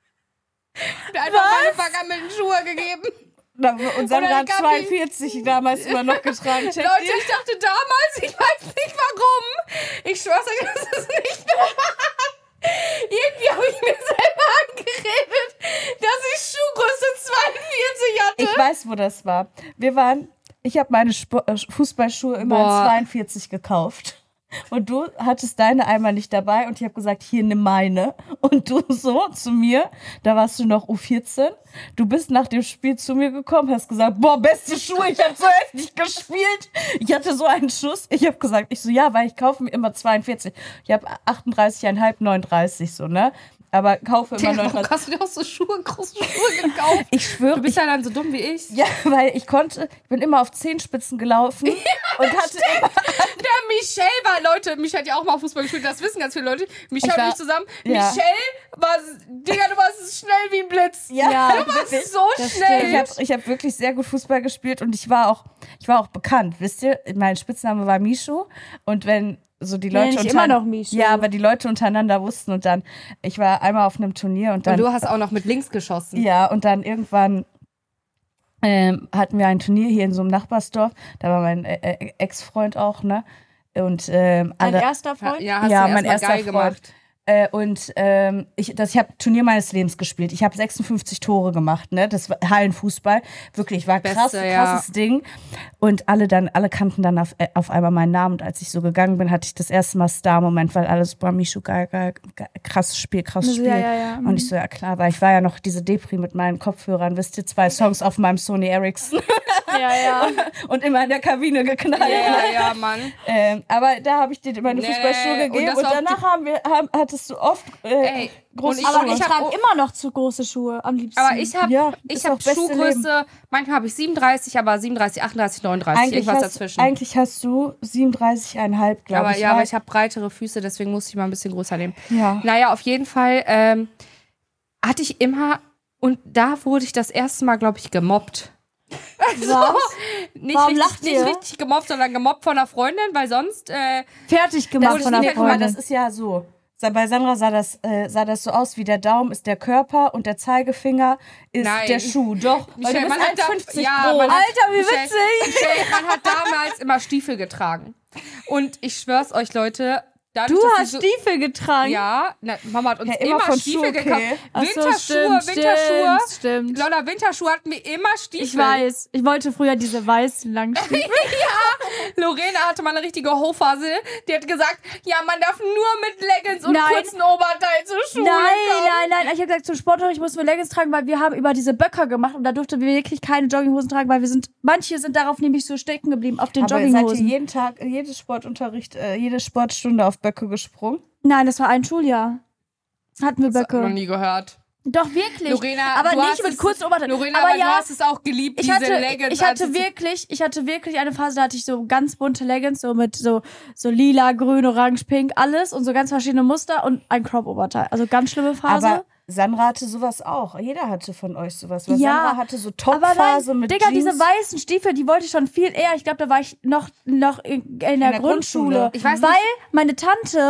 Mir einfach meine vergammelten Schuhe gegeben. Na, Und Sandra Oder hat ich hab zweiundvierzig damals immer noch getragen. Checkt Leute, ihr? ich dachte damals, ich weiß nicht warum. Ich schwör's euch, das ist nicht normal. Irgendwie habe ich mir selber angeredet, dass ich Schuhgröße zweiundvierzig hatte. Ich weiß, wo das war. Wir waren, ich habe meine Sp äh, Fußballschuhe immer Boah. in zweiundvierzig gekauft. Und du hattest deine einmal nicht dabei und ich habe gesagt, hier, nimm meine. Und du so zu mir, da warst du noch U vierzehn. Du bist nach dem Spiel zu mir gekommen, hast gesagt, boah, beste Schuhe, ich habe so heftig gespielt. Ich hatte so einen Schuss. Ich habe gesagt, ich so, ja, weil ich kaufe mir immer zweiundvierzig. Ich habe achtunddreißig Komma fünf, neununddreißig so, ne? Aber kaufe immer Digga, warum neununddreißig. hast du dir auch so Schuhe, große Schuhe gekauft? Ich schwöre, Du bist ja dann so dumm wie ich. ja, weil ich konnte, ich bin immer auf Zehenspitzen gelaufen und hatte immer, Der Michel war, Leute, Michel hat ja auch mal Fußball gespielt, das wissen ganz viele Leute. Michel Ich und war- ich zusammen. ja. Michel war, Digga, du warst schnell wie ein Blitz. ja, Du warst wirklich. so Das schnell. Ich habe ich hab wirklich sehr gut Fußball gespielt und ich war auch, ich war auch bekannt, wisst ihr? Mein Spitzname war Mischu und wenn so die Leute Nenn ich unter- immer noch Mischu. Ja, aber die Leute untereinander wussten und dann, ich war einmal auf einem Turnier und dann, Und du hast auch noch mit links geschossen. ja, und dann irgendwann ähm, hatten wir ein Turnier hier in so einem Nachbarsdorf, da war mein äh, äh, Ex-Freund auch, ne? Und ähm, Dein alle, erster Freund? Ja, hast Ja, du mein erst mal erster geil Freund. gemacht. Äh, und ähm, ich, das, ich habe Turnier meines Lebens gespielt. Ich habe sechsundfünfzig Tore gemacht, ne? Das war Hallenfußball. Wirklich, war krass, Beste, ja. krasses Ding. Und alle dann, alle kannten dann auf, äh, auf einmal meinen Namen. Und als ich so gegangen bin, hatte ich das erste Mal Star-Moment, weil alles, boah, Mischu, geil, geil, geil, krasses Spiel, krasses Spiel. Ja, ja, ja. Und ich so, ja klar, weil ich war ja noch diese Depri mit meinen Kopfhörern, wisst ihr, zwei Songs auf meinem Sony Ericsson Ja, ja. und immer in der Kabine geknallt. Ja, ja, Mann. Ähm, aber da habe ich dir meine Nee, Fußballschuhe und gegeben das und, war auch danach haben wir, haben, hattest hattest du oft äh, Ey, große und ich- Schuhe. Aber ich hab- trage immer noch zu große Schuhe, am liebsten. Aber ich habe Ja, ich ist hab auch beste Schuhgröße, manchmal habe ich siebenunddreißig, aber siebenunddreißig, achtunddreißig, neununddreißig, eigentlich, irgendwas hast, dazwischen. eigentlich hast du siebenunddreißig Komma fünf, glaube aber ich. ja, aber weil- ich habe breitere Füße, deswegen musste ich mal ein bisschen größer nehmen. Ja. Naja, auf jeden Fall ähm, hatte ich immer, und da wurde ich das erste Mal, glaube ich, gemobbt. Was? Nicht, Warum richtig, lacht nicht ihr? richtig gemobbt, sondern gemobbt von einer Freundin, weil sonst, äh, Fertig gemacht Das von ist einer nicht- Nee, guck mal, Freundin. das ist ja so. Sa- Bei Sandra sah das, äh, sah das so aus, wie der Daumen ist der Körper und der Zeigefinger ist Nein. der Schuh. Doch, weil Michelle, du man bist hat da- eins Komma fünfzig ja, groß. man hat- Alter, wie Michelle, witzig. Michelle, man hat damals immer Stiefel getragen. Und ich schwör's euch, Leute, dadurch, Du dass hast ich so, Stiefel getragen. Ja, na, Mama hat uns Ja, immer immer, von Stiefel Schuh, okay. gekauft. Ach so, Winterschuhe, stimmt, Winterschuhe. Stimmt, stimmt. Lola, Winterschuhe hatten wir immer Stiefel. Ich weiß. Ich wollte früher diese weißen langen Stiefel. Lorena hatte mal eine richtige Hochphase. Die hat gesagt, ja, man darf nur mit Leggings und Nein. kurzen Oberteil zur Schule Nein, kommen. nein, nein. Ich habe gesagt, zum Sportunterricht mussten wir Leggings tragen, weil wir haben über diese Böcker gemacht und da durften wir wirklich keine Jogginghosen tragen, weil wir sind, manche sind darauf nämlich so stecken geblieben, auf den Aber seid ihr Jogginghosen. jeden Tag, jede Sportunterricht, äh, jede Sportstunde auf Böcke gesprungen? Nein, das war ein Schuljahr. Hatten wir Das hab ich noch Böcke. nie gehört. Doch, wirklich. Lorena, aber du nicht hast mit es- kurzen Oberteil. Lorena, aber aber ja, du hast es auch geliebt, ich diese hatte, Leggings. ich hatte als- wirklich, ich hatte wirklich eine Phase, da hatte ich so ganz bunte Leggings, so mit so, so lila, grün, orange, pink, alles und so ganz verschiedene Muster und ein Crop-Oberteil. Also ganz schlimme Phase. Aber Sandra hatte sowas auch. Jeder hatte von euch sowas. Weil Ja, Sandra hatte so aber Top-Phase nein, mit Digga, Jeans. diese weißen Stiefel, die wollte ich schon viel eher. Ich glaube, da war ich noch, noch in, in der, der Grundschule. Grundschule. Ich weiß Weil nicht- meine Tante,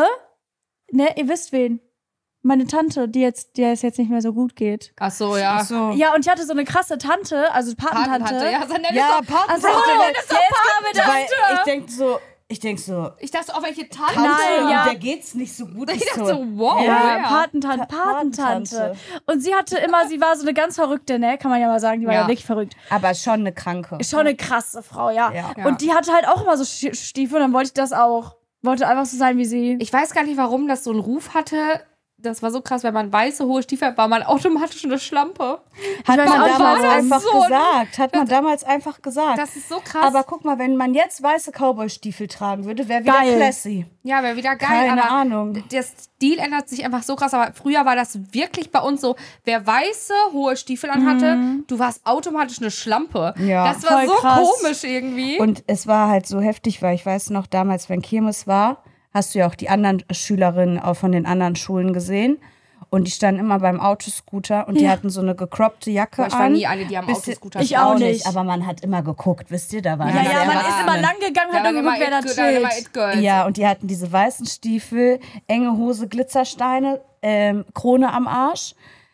ne, ihr wisst wen. Meine Tante, die jetzt, der es jetzt nicht mehr so gut geht. Ach so, ja. Ach so. Ja, und ich hatte so eine krasse Tante, also Patentante. Patentante. Ja, dann nenn Ja, es doch- Patentante. Also, weil- jetzt kam mir das. Weil ich denk so, ich denk so, Ich dachte, auf welche Tante? Tante, Nein, ja. und der geht's nicht so gut. Ich Ich dachte so, wow. Ja, ja. Patentante, Pa- Patentante. Patentante. Und sie hatte immer, sie war so eine ganz verrückte, ne, kann man ja mal sagen, die war ja, Ja. wirklich verrückt. Aber schon eine Kranke. Schon eine krasse Frau, ja. Ja. Ja. Und die hatte halt auch immer so Sch- Stiefel und dann wollte ich das auch. Wollte einfach so sein wie sie. Ich weiß gar nicht, warum das so einen Ruf hatte. Das war so krass, wenn man weiße, hohe Stiefel hat, war man automatisch eine Schlampe. Hat weiß man auch, damals warum. einfach So, gesagt. Hat man damals einfach gesagt. Das ist so krass. Aber guck mal, wenn man jetzt weiße Cowboy-Stiefel tragen würde, wäre wieder Geil. classy. ja, wäre wieder geil. Keine aber Ahnung. der Stil ändert sich einfach so krass. Aber früher war das wirklich bei uns so, wer weiße, hohe Stiefel anhatte, du warst automatisch eine Schlampe. Ja. Das war Voll so krass. komisch irgendwie. Und es war halt so heftig, weil ich weiß noch, damals, wenn Kirmes war, hast du ja auch die anderen Schülerinnen auch von den anderen Schulen gesehen. Und die standen immer beim Autoscooter und die Ja. hatten so eine gecroppte Jacke Aber ich war an. nie eine, die am Bisschen- Autoscooter Ich stand. auch nicht. Aber man hat immer geguckt, wisst ihr, da waren Ja, Ja, ja, ja, man ja. ist immer lang gegangen, Ja, hat dann dann immer geguckt, wer da It, dann immer chillt. It Girls. Ja, und die hatten diese weißen Stiefel, enge Hose, Glitzersteine, ähm, Krone am Arsch,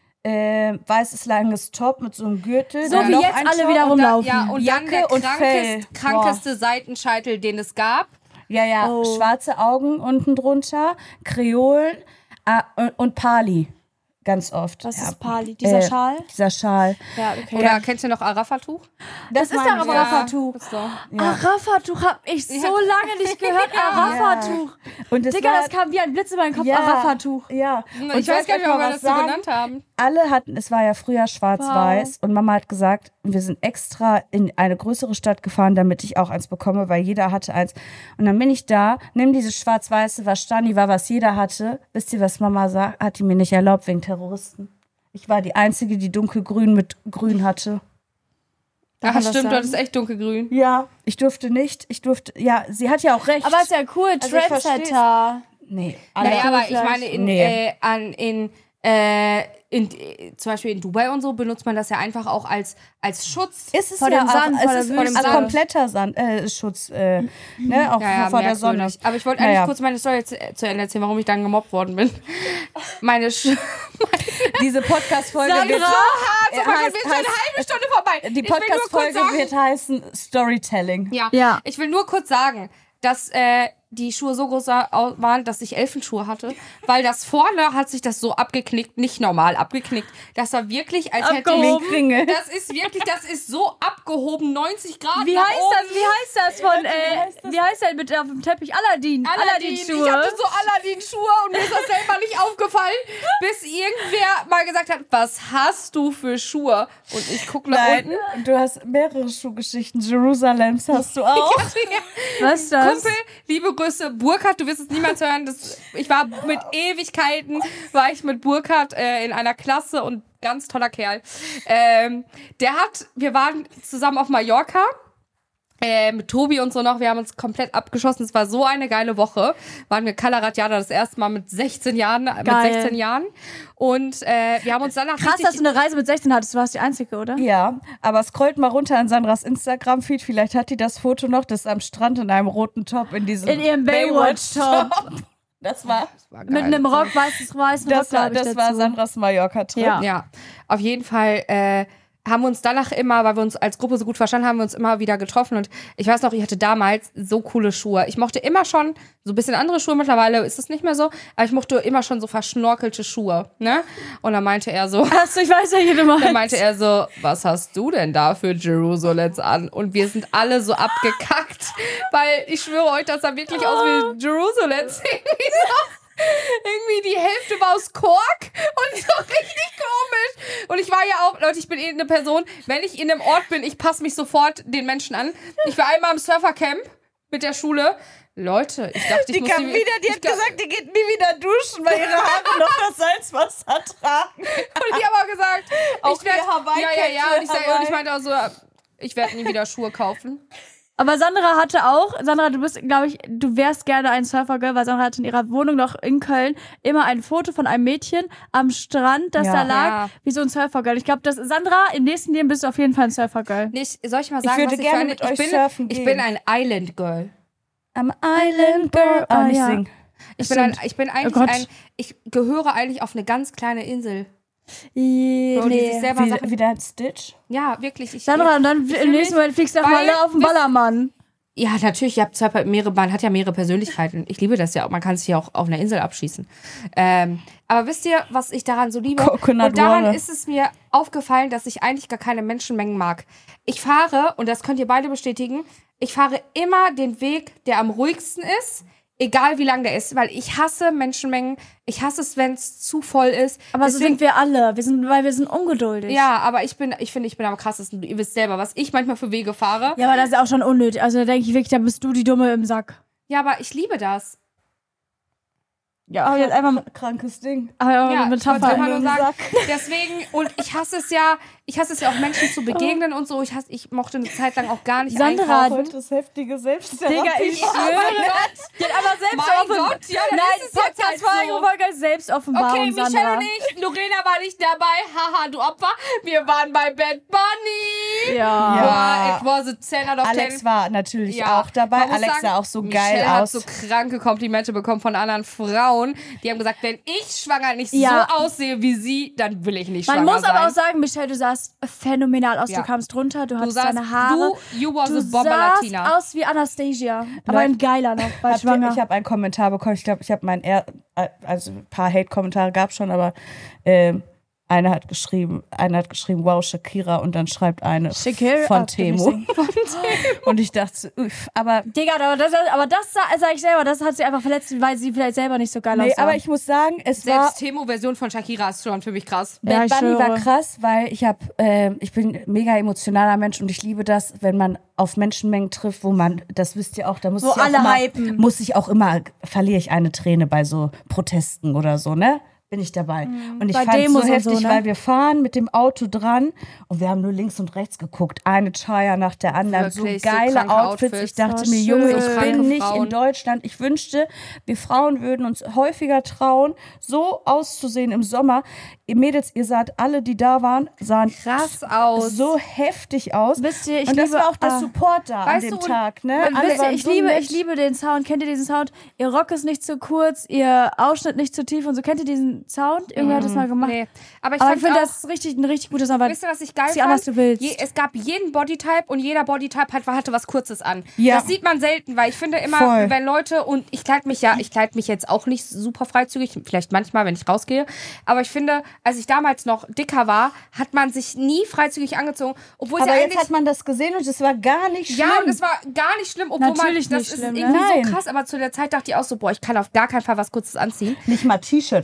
ähm, weißes langes Top mit so einem Gürtel. So dann wie noch jetzt ein alle Top wieder und dann- rumlaufen. Ja, und dann Jacke der und krankest, Fell. krankeste Seitenscheitel, den es gab. Ja, ja, Oh. schwarze Augen unten drunter, Kreolen ah, und, und Pali. Ganz oft. Was ja. ist Pali? Dieser Äh, Schal? Dieser Schal. Ja, okay. Oder kennst du noch Arafat-Tuch? Das, ist meine doch ich. aber Arafat-Tuch. ist so. Arafat-Tuch hab ich so lange nicht gehört. Arafat-Tuch. Und es Digga, war, das kam wie ein Blitz in meinen Kopf. ja, Arafat-Tuch. Ja. Und Ich weiß gar nicht, euch ob mal wir was das so sagen? genannt haben. Alle hatten, es war ja früher schwarz-weiß und Mama hat gesagt, wir sind extra in eine größere Stadt gefahren, damit ich auch eins bekomme, weil jeder hatte eins. Und dann bin ich da, nimm dieses schwarz-weiße, was Stani war, was jeder hatte. Wisst ihr, was Mama sagt? Hat die mir nicht erlaubt wegen Terroristen. Ich war die Einzige, die dunkelgrün mit grün hatte. Ach, man das stimmt, du sagen? hattest echt dunkelgrün. Ja, ich durfte nicht, ich durfte, ja, sie hat ja auch recht. Aber ist ja cool, Also ich Trendsetter. nee, alle, Naja, aber ich vielleicht. meine, in, Nee. äh, an, in, äh, in, äh, zum Beispiel in Dubai und so benutzt man das ja einfach auch als, als Schutz. ist es Vor ja dem auch, Sand, vor es der ist ein Wüste. kompletter Sand, äh, Schutz, äh, ne, auch Ja, ja, vor der Sonne. merkwürdig. Aber ich wollte eigentlich Naja. kurz meine Story zu, zu Ende erzählen, warum ich dann gemobbt worden bin. Meine Sch Diese Podcast-Folge Sandra, wird, so hart, so äh, wir heißt- sind schon eine heißt- halbe Stunde vorbei. die Ich will nur kurz Podcast-Folge sagen- wird heißen Storytelling. Ja. Ja. Ich will nur kurz sagen, dass äh, die Schuhe so groß au- waren, dass ich Elfenschuhe hatte, weil das vorne hat sich das so abgeknickt, nicht normal abgeknickt. Das war wirklich, als hätte Abgehoben. ich... Kringel. Das ist wirklich, das ist so abgehoben, neunzig Grad Wie nach heißt oben. das? Wie heißt das von, äh, wie heißt der mit auf dem Teppich? Aladdin. Aladdin. Ich Aladdin-Schuhe. hatte so Aladdin-Schuhe und mir ist das selber nicht aufgefallen, bis irgendwer mal gesagt hat, was hast du für Schuhe? Und ich gucke nach Nein, unten. du hast mehrere Schuhgeschichten. Jerusalems hast du auch. Was ist das? Kumpel, liebe Grüße, Burkhard, du wirst es niemals hören. Das, ich war mit Ewigkeiten, war ich mit Burkhard äh, in einer Klasse und ganz toller Kerl. Ähm, der hat, wir waren zusammen auf Mallorca. Äh, mit Tobi und so noch, wir haben uns komplett abgeschossen. Es war so eine geile Woche. Waren wir Cala Ratjada das erste Mal mit sechzehn Jahren, Geil. mit sechzehn Jahren. Und äh, wir haben uns danach Krass, dass du eine Reise mit sechzehn hattest. Du warst die Einzige, oder? Ja, aber scrollt mal runter an Sandras Instagram-Feed. Vielleicht hat die das Foto noch, das ist am Strand in einem roten Top in diesem In ihrem Baywatch-Top. Das war, das war mit einem Rock, weißes, weißen Rock, das war, glaub ich, das war dazu. Sandras Mallorca-Trip. Ja. Ja, auf jeden Fall äh, haben wir uns danach immer, weil wir uns als Gruppe so gut verstanden haben, wir uns immer wieder getroffen. Und ich weiß noch, ich hatte damals so coole Schuhe. Ich mochte immer schon so ein bisschen andere Schuhe. Mittlerweile ist es nicht mehr so. Aber ich mochte immer schon so verschnorkelte Schuhe. Ne? Und dann meinte er so, Achso, ich weiß ja, wie du meinst. dann meinte er so, was hast du denn da für Jerusalem an? Und wir sind alle so abgekackt. Weil ich schwöre euch, das sah wirklich aus wie Jerusalem. Irgendwie die Hälfte war aus Kork und so richtig komisch. Und ich war ja auch, Leute, ich bin eh eine Person, wenn ich in einem Ort bin, ich passe mich sofort den Menschen an. Ich war einmal im Surfercamp mit der Schule. Leute, ich dachte, ich Die muss kam die, wieder, die ich hat glaub, gesagt, die geht nie wieder duschen, weil ihre Haare noch das Salzwasser tragen. Und ich habe auch gesagt, Auch ich werde, die Hawaii-Kette, ja, ja, ja. Und ich, sag, und Hawaii. ich meinte auch so, ich werde nie wieder Schuhe kaufen. Aber Sandra hatte auch, Sandra, du bist, glaube ich, du wärst gerne ein Surfergirl, weil Sandra hatte in ihrer Wohnung noch in Köln immer ein Foto von einem Mädchen am Strand, das Ja. da lag, Ja. wie so ein Surfergirl. Ich glaube, dass Sandra, im nächsten Leben bist du auf jeden Fall ein Surfergirl. Nee, ich, soll ich mal sagen, würde was ich gerne für eine, mit ich euch bin, surfen ich gehen. bin ein Island Girl. Am Island Girl. Ah, Ah, nicht ja. singen. Ich bin, ein, Stimmt. ich bin eigentlich Oh Gott. ein, ich gehöre eigentlich auf eine ganz kleine Insel. I, Bro, die sich nee. selber Wie, Sachen, wie dein Stitch. ja, wirklich. Ich, Sandra, und dann ich im nächsten Moment fliegst du nach weil- Malle auf den bis- Ballermann. Ja, natürlich, ihr habt zwei, mehrere, man hat ja mehrere Persönlichkeiten. Ich liebe das ja auch, man kann sich ja auch auf einer Insel abschießen. Ähm, aber wisst ihr, was ich daran so liebe? Coconut Und daran Water. ist es mir aufgefallen, dass ich eigentlich gar keine Menschenmengen mag. Ich fahre, und das könnt ihr beide bestätigen, ich fahre immer den Weg, der am ruhigsten ist, egal wie lang der ist, weil ich hasse Menschenmengen. Ich hasse es, wenn es zu voll ist. Aber so Deswegen- sind wir alle, wir sind, weil wir sind ungeduldig. Ja, aber ich bin, ich finde, ich bin am krassesten. Ihr wisst selber, was ich manchmal für Wege fahre. Ja, aber das ist auch schon unnötig. Also da denke ich wirklich, da bist du die Dumme im Sack. Ja, aber ich liebe das. Ja, aber jetzt einfach Krankes Ding. aber Ja, eine ich wollte Metapher. einfach nur im sagen, Sack. deswegen, und ich hasse es ja, ich hasse es ja auch Menschen zu begegnen und so. Ich, hasse, ich mochte eine Zeit lang auch gar nicht Sandra, einkaufen. Das heftige Selbsttherapie. Digga, ich schwöre. Die hat aber selbst Mein offen. Gott, ja, dann Nein, ist es jetzt halt Podcast-Folge, so. Folge Selbstoffenbarung, Okay, Michelle Sandra. und ich, Lorena war nicht dabei, haha, du Opfer. Wir waren bei Bad Bunny. Ja. Ja. It was a ten out of ten. Alex war natürlich Ja, auch dabei. man muss Alex sagen, sah auch so Michelle geil hat aus. so kranke Komplimente bekommen von anderen Frauen. Die haben gesagt, wenn ich schwanger nicht Ja. so aussehe wie sie, dann will ich nicht Man schwanger muss sein. aber auch sagen, Michelle, du sahst phänomenal aus. Ja. Du kamst runter, du du hattest sahst, deine Haare. du, you was Du a Bomber sahst Latina. aus wie Anastasia. Aber Leute, ein geiler noch, bald Habt ihr, schwanger. ich habe einen Kommentar bekommen. Ich glaube, ich habe mein er also ein paar Hate-Kommentare gab schon, aber ähm, einer hat geschrieben, einer hat geschrieben, wow, Shakira, und dann schreibt eine Shakira? von Ah, Temo. Von Und ich dachte, so, uff, aber Digga, aber das, aber das sage ich selber, das hat sie einfach verletzt, weil sie vielleicht selber nicht so geil nee, aussah. aber ich muss sagen, es war Selbst Temo-Version von Shakira ist schon für mich krass. Ja, Bad ich Bunny war schwöre. krass, weil ich habe, äh, ich bin ein mega emotionaler Mensch und ich liebe das, wenn man auf Menschenmengen trifft, wo man, das wisst ihr auch, da muss Wo ich auch alle immer, hypen. muss ich auch immer, verliere ich eine Träne bei so Protesten oder so, ne? Bin ich dabei. Und ich Bei fand es so Demos und heftig, so, ne? weil wir fahren mit dem Auto dran und wir haben nur links und rechts geguckt. Eine Chaya nach der anderen. Wirklich, so so geile kranke Outfits. Outfits. Ich dachte So mir, Junge, schön. ich So kranke bin nicht Frauen. in Deutschland. Ich wünschte, wir Frauen würden uns häufiger trauen, so auszusehen im Sommer. Ihr Mädels, ihr saht alle, die da waren, sahen Krass aus. so heftig aus. Wisst ihr, ich und das liebe- war auch der ah. Support da an Weißt dem du, und- Tag, ne? Und Alle wisst ihr, waren ich so liebe, nett. ich liebe den Sound. Kennt ihr diesen Sound? Ihr Rock ist nicht zu kurz, ihr Ausschnitt nicht zu tief und so. Kennt ihr diesen Sound? Irgendwer hat das mal gemacht. Nee. Aber ich Aber fand ich finde, auch, das ist richtig, ein richtig guter Sound, weil wisst ihr, was ich geil zieh fand? an, was du willst. Je, es gab jeden Bodytype und jeder Bodytype hat, hatte was Kurzes an. Ja. Das sieht man selten, weil ich finde immer, Voll. wenn Leute, und ich kleid mich ja, ich kleid mich jetzt auch nicht super freizügig, vielleicht manchmal, wenn ich rausgehe, aber ich finde, als ich damals noch dicker war, hat man sich nie freizügig angezogen, obwohl Aber sie jetzt eigentlich... hat man das gesehen und es war gar nicht schlimm. Ja, und es war gar nicht schlimm, obwohl Natürlich man, das nicht ist schlimm, ne? irgendwie Nein. so krass, aber zu der Zeit dachte ich auch so, boah, ich kann auf gar keinen Fall was Kurzes anziehen. Nicht mal T-Shirt wolltest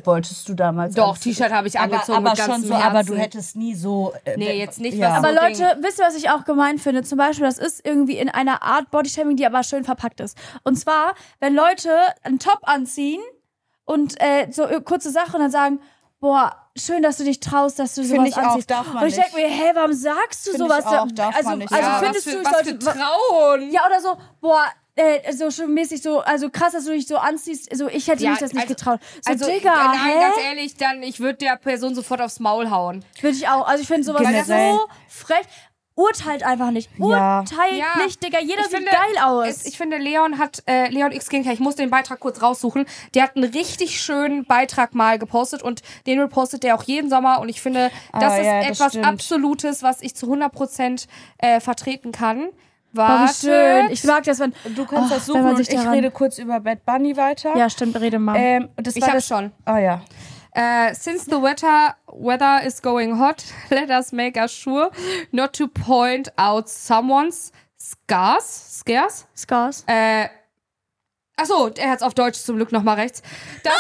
du damals Doch, anziehen. T-Shirt habe ich angezogen aber, aber mit ganzem schon so, Herzen. aber du hättest nie so... Äh, Nee, jetzt nicht, ja. was Aber so Leute, Ding. wisst ihr, was ich auch gemein finde? Zum Beispiel, das ist irgendwie in einer Art Bodyshaming, die aber schön verpackt ist. Und zwar, wenn Leute einen Top anziehen und äh, so äh, kurze Sachen und dann sagen, boah, schön, dass du dich traust, dass du Finde sowas ich auch, anziehst. darf man und ich denke mir, hey, warum sagst du Finde sowas? ich auch, darf also, man nicht. also Ja, findest was für, du, ich was für sollte... Trauen. Ja, oder so, boah, äh, so schon mäßig so, also krass, dass du dich so anziehst. So, ich hätte Ja, mich das nicht also- getraut. So, Also, Digga, nein, hä? ganz ehrlich, dann, ich würde der Person sofort aufs Maul hauen. Würde ich auch. Also ich finde sowas Generell. so frech. Urteilt einfach nicht. Ja. Urteilt Ja. nicht, Digga. Jeder Ich sieht finde, geil aus. Es, ich finde, Leon hat, äh, Leon X Skincare, ich muss den Beitrag kurz raussuchen, der hat einen richtig schönen Beitrag mal gepostet und den repostet der auch jeden Sommer und ich finde, das Ah, ist ja, das etwas stimmt. Absolutes, was ich zu hundert Prozent äh, vertreten kann. Boah, wie Warte. schön. Ich mag das, wenn... Du kannst Oh, das wenn suchen man und sich ich daran- rede kurz über Bad Bunny weiter. Ja, stimmt, rede mal. Ähm, das Ich war hab das, schon. Ah ja. Uh, since the weather weather is going hot, let us make us sure not to point out someone's scars. Scars? Scars. Äh, achso, er hat's auf Deutsch zum Glück nochmal rechts. Dass,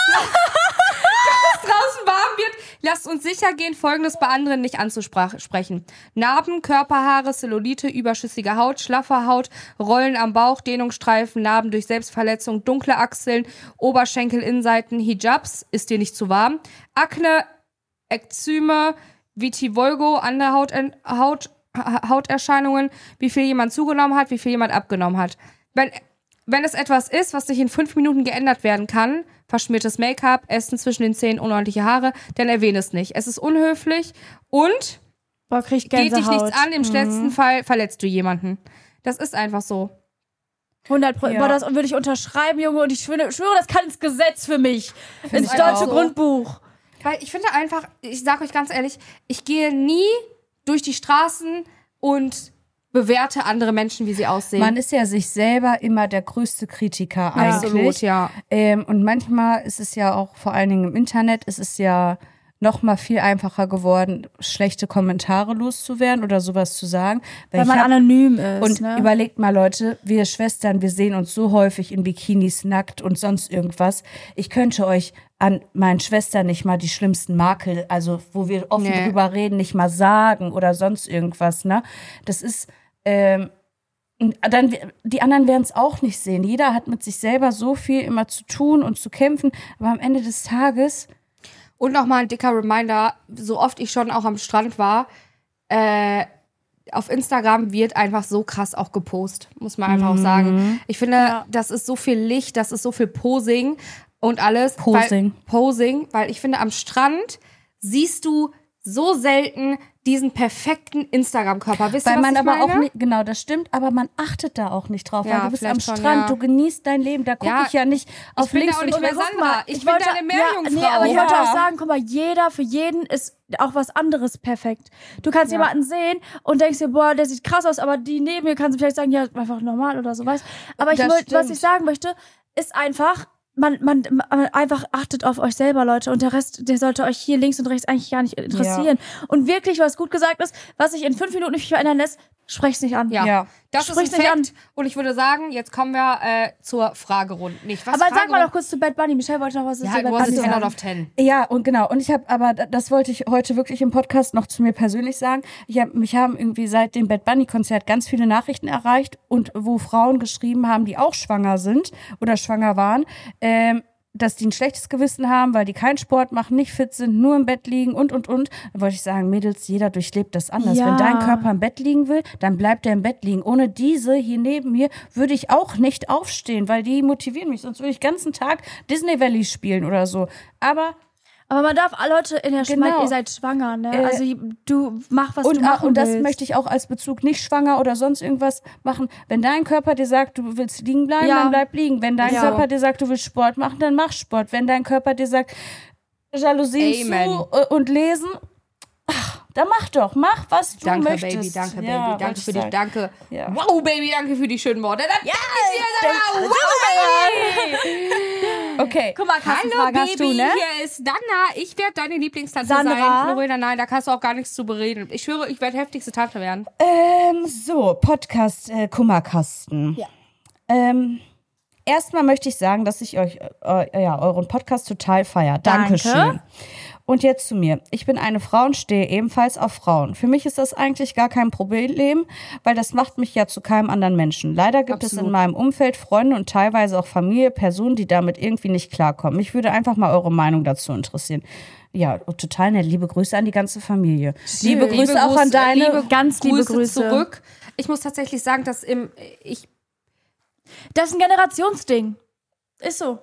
dass draußen warm wird. Lasst uns sicher gehen, Folgendes bei anderen nicht anzusprechen. Narben, Körperhaare, Zellulite, überschüssige Haut, schlaffe Haut, Rollen am Bauch, Dehnungsstreifen, Narben durch Selbstverletzung, dunkle Achseln, Oberschenkelinnenseiten, Hijabs, ist dir nicht zu warm, Akne, Ekzyme, Vitiligo, andere Haut, Haut, Hauterscheinungen, wie viel jemand zugenommen hat, wie viel jemand abgenommen hat. Wenn, wenn es etwas ist, was nicht in fünf Minuten geändert werden kann, verschmiertes Make-up, Essen zwischen den Zähnen, unordentliche Haare, dann erwähne es nicht. Es ist unhöflich und Boah, krieg ich geht dich Gänsehaut. nichts an, im schlimmsten Fall verletzt du jemanden. Das ist einfach so. hundert Prozent. Ja. Boah, das würde ich unterschreiben, Junge. Und ich schwöre, schwöre das kann ins Gesetz für mich. ins ich deutsche auch. Grundbuch. Weil ich finde einfach, ich sag euch ganz ehrlich, ich gehe nie durch die Straßen und bewerte andere Menschen, wie sie aussehen. Man ist ja sich selber immer der größte Kritiker eigentlich. Absolut, ja. Ähm, und manchmal ist es ja auch, vor allen Dingen im Internet, ist es ja noch mal viel einfacher geworden, schlechte Kommentare loszuwerden oder sowas zu sagen. Weil ich man hab- anonym ist. Und ne? überlegt mal, Leute, wir Schwestern, wir sehen uns so häufig in Bikinis nackt und sonst irgendwas. Ich könnte euch an meinen Schwestern nicht mal die schlimmsten Makel, also wo wir offen Nee. drüber reden, nicht mal sagen oder sonst irgendwas, ne? Das ist, ähm, dann, die anderen werden es auch nicht sehen. Jeder hat mit sich selber so viel immer zu tun und zu kämpfen, aber am Ende des Tages, Und nochmal ein dicker Reminder, so oft ich schon auch am Strand war, äh, auf Instagram wird einfach so krass auch gepostet, muss man einfach auch sagen. Ich finde, Ja. das ist so viel Licht, das ist so viel Posing und alles. Posing. Weil, Posing, weil ich finde, am Strand siehst du so selten diesen perfekten Instagram-Körper. Wisst ihr, weil was man ich aber meine? auch nicht, genau, das stimmt, aber man achtet da auch nicht drauf, Ja, weil du bist am vielleicht schon, Strand, ja. du genießt dein Leben, da gucke Ja, ich ja nicht auf ich bin links da auch und nicht mehr rechts. Sandra. Ich bin deine Meerjungfrau. Ja, nee, aber ich Ja. wollte auch sagen, guck mal, jeder, für jeden ist auch was anderes perfekt. Du kannst jemanden sehen und denkst dir, boah, der sieht krass aus, aber die neben mir kannst du vielleicht sagen, ja, einfach normal oder so, weißt. Aber ich Das wollt, was stimmt. ich sagen möchte, ist einfach, man, man, man einfach achtet auf euch selber, Leute, und der Rest, der sollte euch hier links und rechts eigentlich gar nicht interessieren. Und wirklich, was gut gesagt ist, was sich in fünf Minuten nicht verändern lässt, sprech's nicht an. Ja, Ja. das Sprich's ist ein nicht Fakt. Und ich würde sagen, jetzt kommen wir äh, zur Fragerunde. Nicht, was Aber sag mal Fragerunde? noch kurz zu Bad Bunny. Michelle wollte noch was zu Ja, Bad du hast Bunny es ten out sagen. of ten. Ja, und genau. Und ich habe, aber da- das wollte ich heute wirklich im Podcast noch zu mir persönlich sagen. Ich hab, mich haben irgendwie seit dem Bad Bunny-Konzert ganz viele Nachrichten erreicht und wo Frauen geschrieben haben, die auch schwanger sind oder schwanger waren, ähm, dass die ein schlechtes Gewissen haben, weil die keinen Sport machen, nicht fit sind, nur im Bett liegen und, und, und. Da wollte ich sagen, Mädels, jeder durchlebt das anders. Ja. Wenn dein Körper im Bett liegen will, dann bleibt er im Bett liegen. Ohne diese hier neben mir würde ich auch nicht aufstehen, weil die motivieren mich. Sonst würde ich den ganzen Tag Disney Valley spielen oder so. Aber Aber man darf, Leute, in der Genau. Schmeid, ihr seid schwanger, ne? Äh, also du mach, was und, du machen und das willst. möchte ich auch als Bezug nicht schwanger oder sonst irgendwas machen. Wenn dein Körper dir sagt, du willst liegen bleiben, Ja. dann bleib liegen. Wenn dein Ja. Körper dir sagt, du willst Sport machen, dann mach Sport. Wenn dein Körper dir sagt, Jalousien Amen. zu äh, und lesen, ach, dann mach doch. Mach, was du Danke, möchtest. Baby, danke, Ja, Baby. wollte Danke ich für dich, sagen. danke. Ja. Wow, Baby, danke für die schönen Worte. Dann Ja, danke ich dir, Sarah. Wow, Baby. Okay. Guck mal, Hallo, Kassenfrage hast Baby, du, ne? hier ist Dana. Ich werde deine Lieblingstante Sandra? sein. Lorena, nein, da kannst du auch gar nichts zu bereden. Ich schwöre, ich werde heftigste Tante werden. Ähm, so, Podcast äh, Kummerkasten. Ja. Ähm, erstmal möchte ich sagen, dass ich euch, äh, ja, euren Podcast total feiere. Dankeschön. Danke. Und jetzt zu mir. Ich bin eine Frau und stehe ebenfalls auf Frauen. Für mich ist das eigentlich gar kein Problem, weil das macht mich ja zu keinem anderen Menschen. Leider gibt Absolut. es in meinem Umfeld Freunde und teilweise auch Familie, Personen, die damit irgendwie nicht klarkommen. Mich würde einfach mal eure Meinung dazu interessieren. Ja, total nett. Liebe Grüße an die ganze Familie. Liebe Grüße Liebe auch an Gruß- deine. liebe ganz liebe Grüße Grüße. zurück. Ich muss tatsächlich sagen, dass im ich Das ist ein Generationsding. Ist so.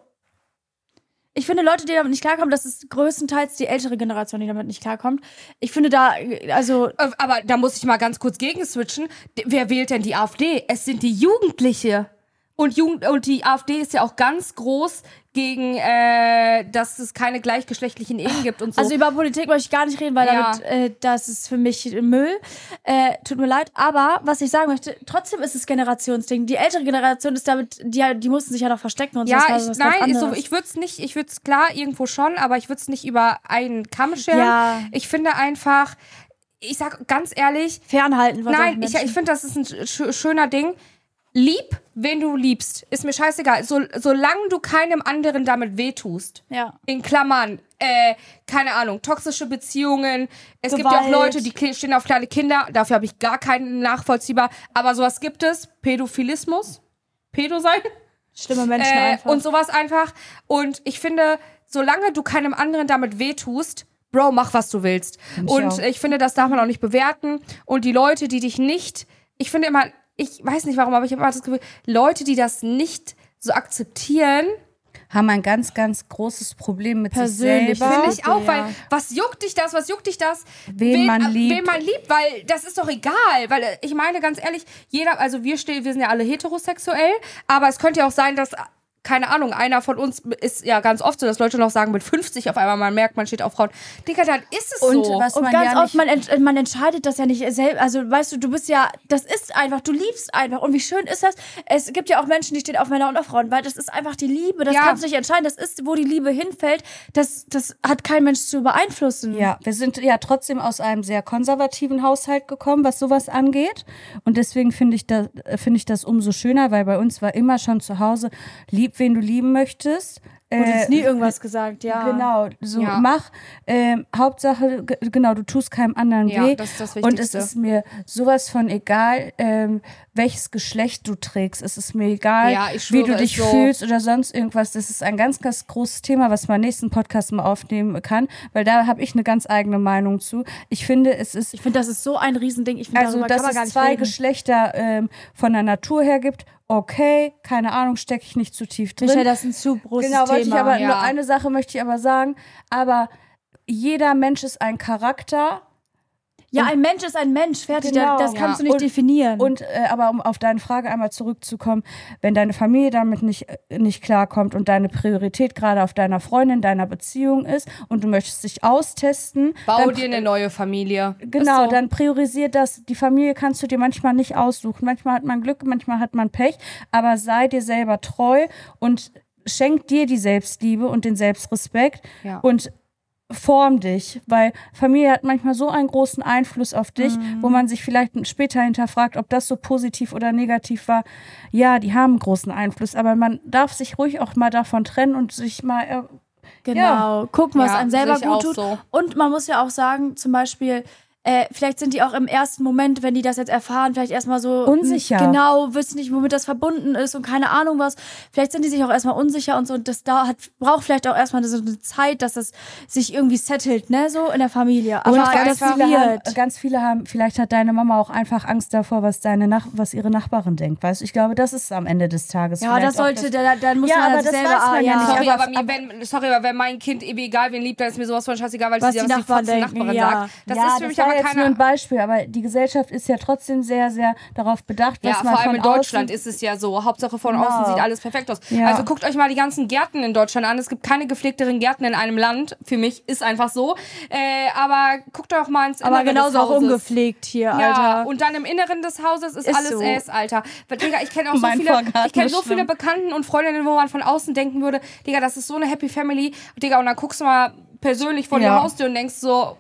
Ich finde, Leute, die damit nicht klarkommen, das ist größtenteils die ältere Generation, die damit nicht klarkommt. Ich finde da, also... Äh, aber da muss ich mal ganz kurz gegen switchen. D- Wer wählt denn die AfD? Es sind die Jugendliche. Und, Jugend und die AfD ist ja auch ganz groß gegen, äh, dass es keine gleichgeschlechtlichen Ehen gibt und so. Also über Politik möchte ich gar nicht reden, weil Ja. damit, äh, das ist für mich Müll. Äh, tut mir leid. Aber was ich sagen möchte, trotzdem ist es Generationsding. Die ältere Generation ist damit, die, die mussten sich ja noch verstecken und so. ja, das war ich, was ganz nein, ist so, anderes. ich würde es nicht, ich würde es klar irgendwo schon, aber ich würde es nicht über einen Kamm scheren. Ja. Ich finde einfach, ich sag ganz ehrlich, Fernhalten von nein, solchen ich, Menschen. ich finde, das ist ein sch schöner Ding. Lieb, wen du liebst. Ist mir scheißegal. So, solange du keinem anderen damit wehtust. Ja. In Klammern, äh, keine Ahnung, toxische Beziehungen. Es gibt ja auch Gewalt. Leute, die kle- stehen auf kleine Kinder. Dafür habe ich gar keinen nachvollziehbar. Aber sowas gibt es. Pädophilismus. Pädo sein. Schlimme Menschen Äh, einfach. und sowas einfach. Und ich finde, solange du keinem anderen damit wehtust, Bro, mach, was du willst. ich Und auch. ich finde, das darf man auch nicht bewerten. Und die Leute, die dich nicht, ich finde immer, ich weiß nicht warum, aber ich habe immer das Gefühl, Leute, die das nicht so akzeptieren, Haben ein ganz, ganz großes Problem mit Persönlich, sich selber. finde ich auch, ja. weil was juckt dich das, was juckt dich das? Wen man liebt. Wen man liebt, weil das ist doch egal, weil äh, ich meine ganz ehrlich, jeder, also wir stehen, wir sind ja alle heterosexuell, aber es könnte ja auch sein, dass keine Ahnung, einer von uns ist ja ganz oft so, dass Leute noch sagen, mit fünfzig auf einmal man merkt, man steht auf Frauen. Digga, dann ist es Und so. was Und man ganz ja oft, man, ent man entscheidet das ja nicht selber. Also, weißt du, du bist ja, das ist einfach, du liebst einfach. Und wie schön ist das? Es gibt ja auch Menschen, die stehen auf Männer und auf Frauen, weil das ist einfach die Liebe. Das Ja. kannst du nicht entscheiden. Das ist, wo die Liebe hinfällt. Das, das hat kein Mensch zu beeinflussen. Ja, wir sind ja trotzdem aus einem sehr konservativen Haushalt gekommen, was sowas angeht. Und deswegen finde ich, das, finde ich das umso schöner, weil bei uns war immer schon zu Hause, lieb, wen du lieben möchtest. Du hast jetzt nie irgendwas gesagt, ja. Genau, so Ja. mach. Ähm, Hauptsache, g- genau, du tust keinem anderen Ja, weh. das ist das Und es Wichtigste. ist mir sowas von egal, ähm, welches Geschlecht du trägst. Es ist mir egal, Ja, ich wie schwöre, du ist dich so. fühlst oder sonst irgendwas. Das ist ein ganz, ganz großes Thema, was man nächsten Podcast mal aufnehmen kann, weil da habe ich eine ganz eigene Meinung zu. Ich finde, es ist Ich finde, das ist so ein Riesending. Ich finde, also, darüber dass kann man gar es nicht zwei reden. Geschlechter ähm, von der Natur her gibt, okay, keine Ahnung, stecke ich nicht zu tief drin. Michael, das ist ein zu großes Genau, wollte ich Thema. aber ja. nur eine Sache möchte ich aber sagen, aber jeder Mensch ist ein Charakter ja, ein Mensch ist ein Mensch, fertig. Genau. das kannst Ja. du nicht Und- definieren. und äh, aber um auf deine Frage einmal zurückzukommen, wenn deine Familie damit nicht äh, nicht klarkommt und deine Priorität gerade auf deiner Freundin, deiner Beziehung ist und du möchtest dich austesten, Bau dann, dir eine neue Familie. genau, Ist so. dann priorisiert das. Die Familie kannst du dir manchmal nicht aussuchen. Manchmal hat man Glück, manchmal hat man Pech, aber sei dir selber treu und schenk dir die Selbstliebe und den Selbstrespekt Ja. und form dich, weil Familie hat manchmal so einen großen Einfluss auf dich, wo man sich vielleicht später hinterfragt, ob das so positiv oder negativ war. Ja, die haben einen großen Einfluss, aber man darf sich ruhig auch mal davon trennen und sich mal äh, Genau, Ja. gucken, was Ja, einem selber sehe ich gut auch tut. so. Und man muss ja auch sagen, zum Beispiel, äh, vielleicht sind die auch im ersten Moment, wenn die das jetzt erfahren, vielleicht erstmal so Unsicher. mh, Genau, wissen nicht, womit das verbunden ist und keine Ahnung was. Vielleicht sind die sich auch erstmal unsicher und so. Und das da hat, braucht vielleicht auch erstmal so eine Zeit, dass das sich irgendwie settelt, ne, so in der Familie. Aber Und ganz das viele, haben, wird. ganz viele haben, vielleicht hat deine Mama auch einfach Angst davor, was deine Nach was ihre Nachbarin denkt. Weißt du, ich glaube, das ist am Ende des Tages. Ja, vielleicht das auch sollte, da, dann muss Ja, man aber das das selber, weiß man ah, ja nicht. Sorry, aber- aber, mir, wenn, sorry, aber wenn mein Kind, egal wen liebt, dann ist mir sowas von scheißegal, weil Was sie die was Nachbarn die denken, Nachbarin ja. sagt. Das ja, ist für das mich war aber jetzt nur keine... ein Beispiel, aber die Gesellschaft ist ja trotzdem sehr, sehr darauf bedacht, was Ja, man vor allem von in Deutschland außen ist es ja so. Hauptsache von Genau. außen sieht alles perfekt aus. Ja. Also guckt euch mal die ganzen Gärten in Deutschland an. Es gibt keine gepflegteren Gärten in einem Land. Für mich ist einfach so. Äh, aber guckt doch mal ins Aber Innere genauso des auch Hauses. ungepflegt hier, Ja, Alter. und dann im Inneren des Hauses ist, Ist alles so. Ass, Alter. Weil, Digga, ich kenne auch so Mein viele, Vorgarten ich kenne ist so viele schlimm. Bekannten und Freundinnen, wo man von außen denken würde, Digga, das ist so eine Happy Family. Digga, und dann guckst du mal persönlich vor Ja. die Haustür und denkst so,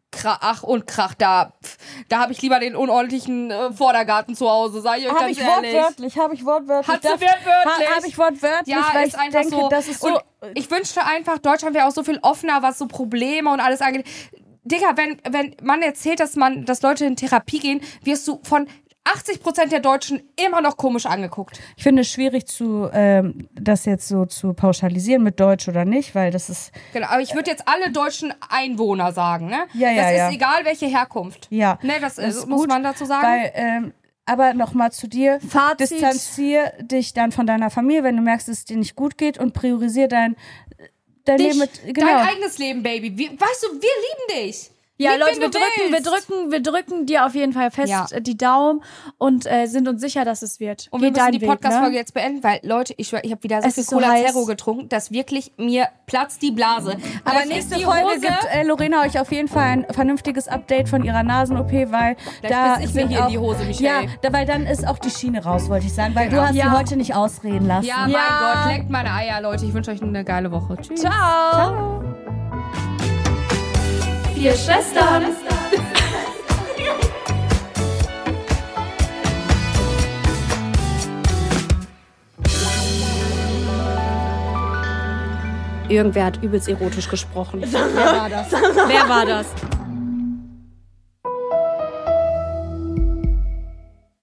Krach, ach und Krach, da, pf, da habe ich lieber den unordentlichen äh, Vordergarten zu Hause, sag ich euch Habe ganz ich ehrlich. wortwörtlich, habe ich wortwörtlich. Hat sie Darf- wortwörtlich? Ha, habe ich wortwörtlich, Ja, weil ist ich einfach denke, so. das ist so... Und ich wünschte einfach, Deutschland wäre auch so viel offener, was so Probleme und alles angeht. Digga, wenn, wenn man erzählt, dass man, dass Leute in Therapie gehen, wirst du von achtzig Prozent der Deutschen immer noch komisch angeguckt. Ich finde es schwierig, zu, ähm, das jetzt so zu pauschalisieren mit Deutsch oder nicht, weil das ist... Genau, aber ich würde jetzt alle deutschen Einwohner sagen, ne? Ja, ja, das ist ja. egal, welche Herkunft. Ja. Ne, das, Das ist, ist muss gut, man dazu sagen. Weil, ähm, aber nochmal zu dir, Fazit. distanzier dich dann von deiner Familie, wenn du merkst, dass es dir nicht gut geht und priorisier dein, dein Dich, Leben mit... Genau. Dein eigenes Leben, Baby. Wir, weißt du, wir lieben dich. Ja, Lieb, Leute, wen wir du drücken, wir willst. drücken, wir drücken dir auf jeden Fall fest Ja. äh, die Daumen und äh, sind uns sicher, dass es wird. Und Geh wir müssen deinen die Podcast-Folge Weg, ne? jetzt beenden, weil, Leute, ich, schwör, ich habe wieder so Es viel ist so Cola heiß. Zero getrunken, dass wirklich mir platzt die Blase. Aber Vielleicht nächste ist die Folge Hose, gibt äh, Lorena euch auf jeden Fall ein vernünftiges Update von ihrer Nasen-O P, weil da piss ich mir sind hier in auch, die Hose, Michelle. Ja, da, weil dann ist auch die Schiene raus, wollte ich sagen, weil Genau. du hast Ja. sie heute nicht ausreden lassen. Ja, mein Ja. Gott, leckt meine Eier, Leute. Ich wünsche euch eine geile Woche. Tschüss. Ciao. Vier Schwestern. Irgendwer hat übelst erotisch gesprochen. Wer war das? Wer war das?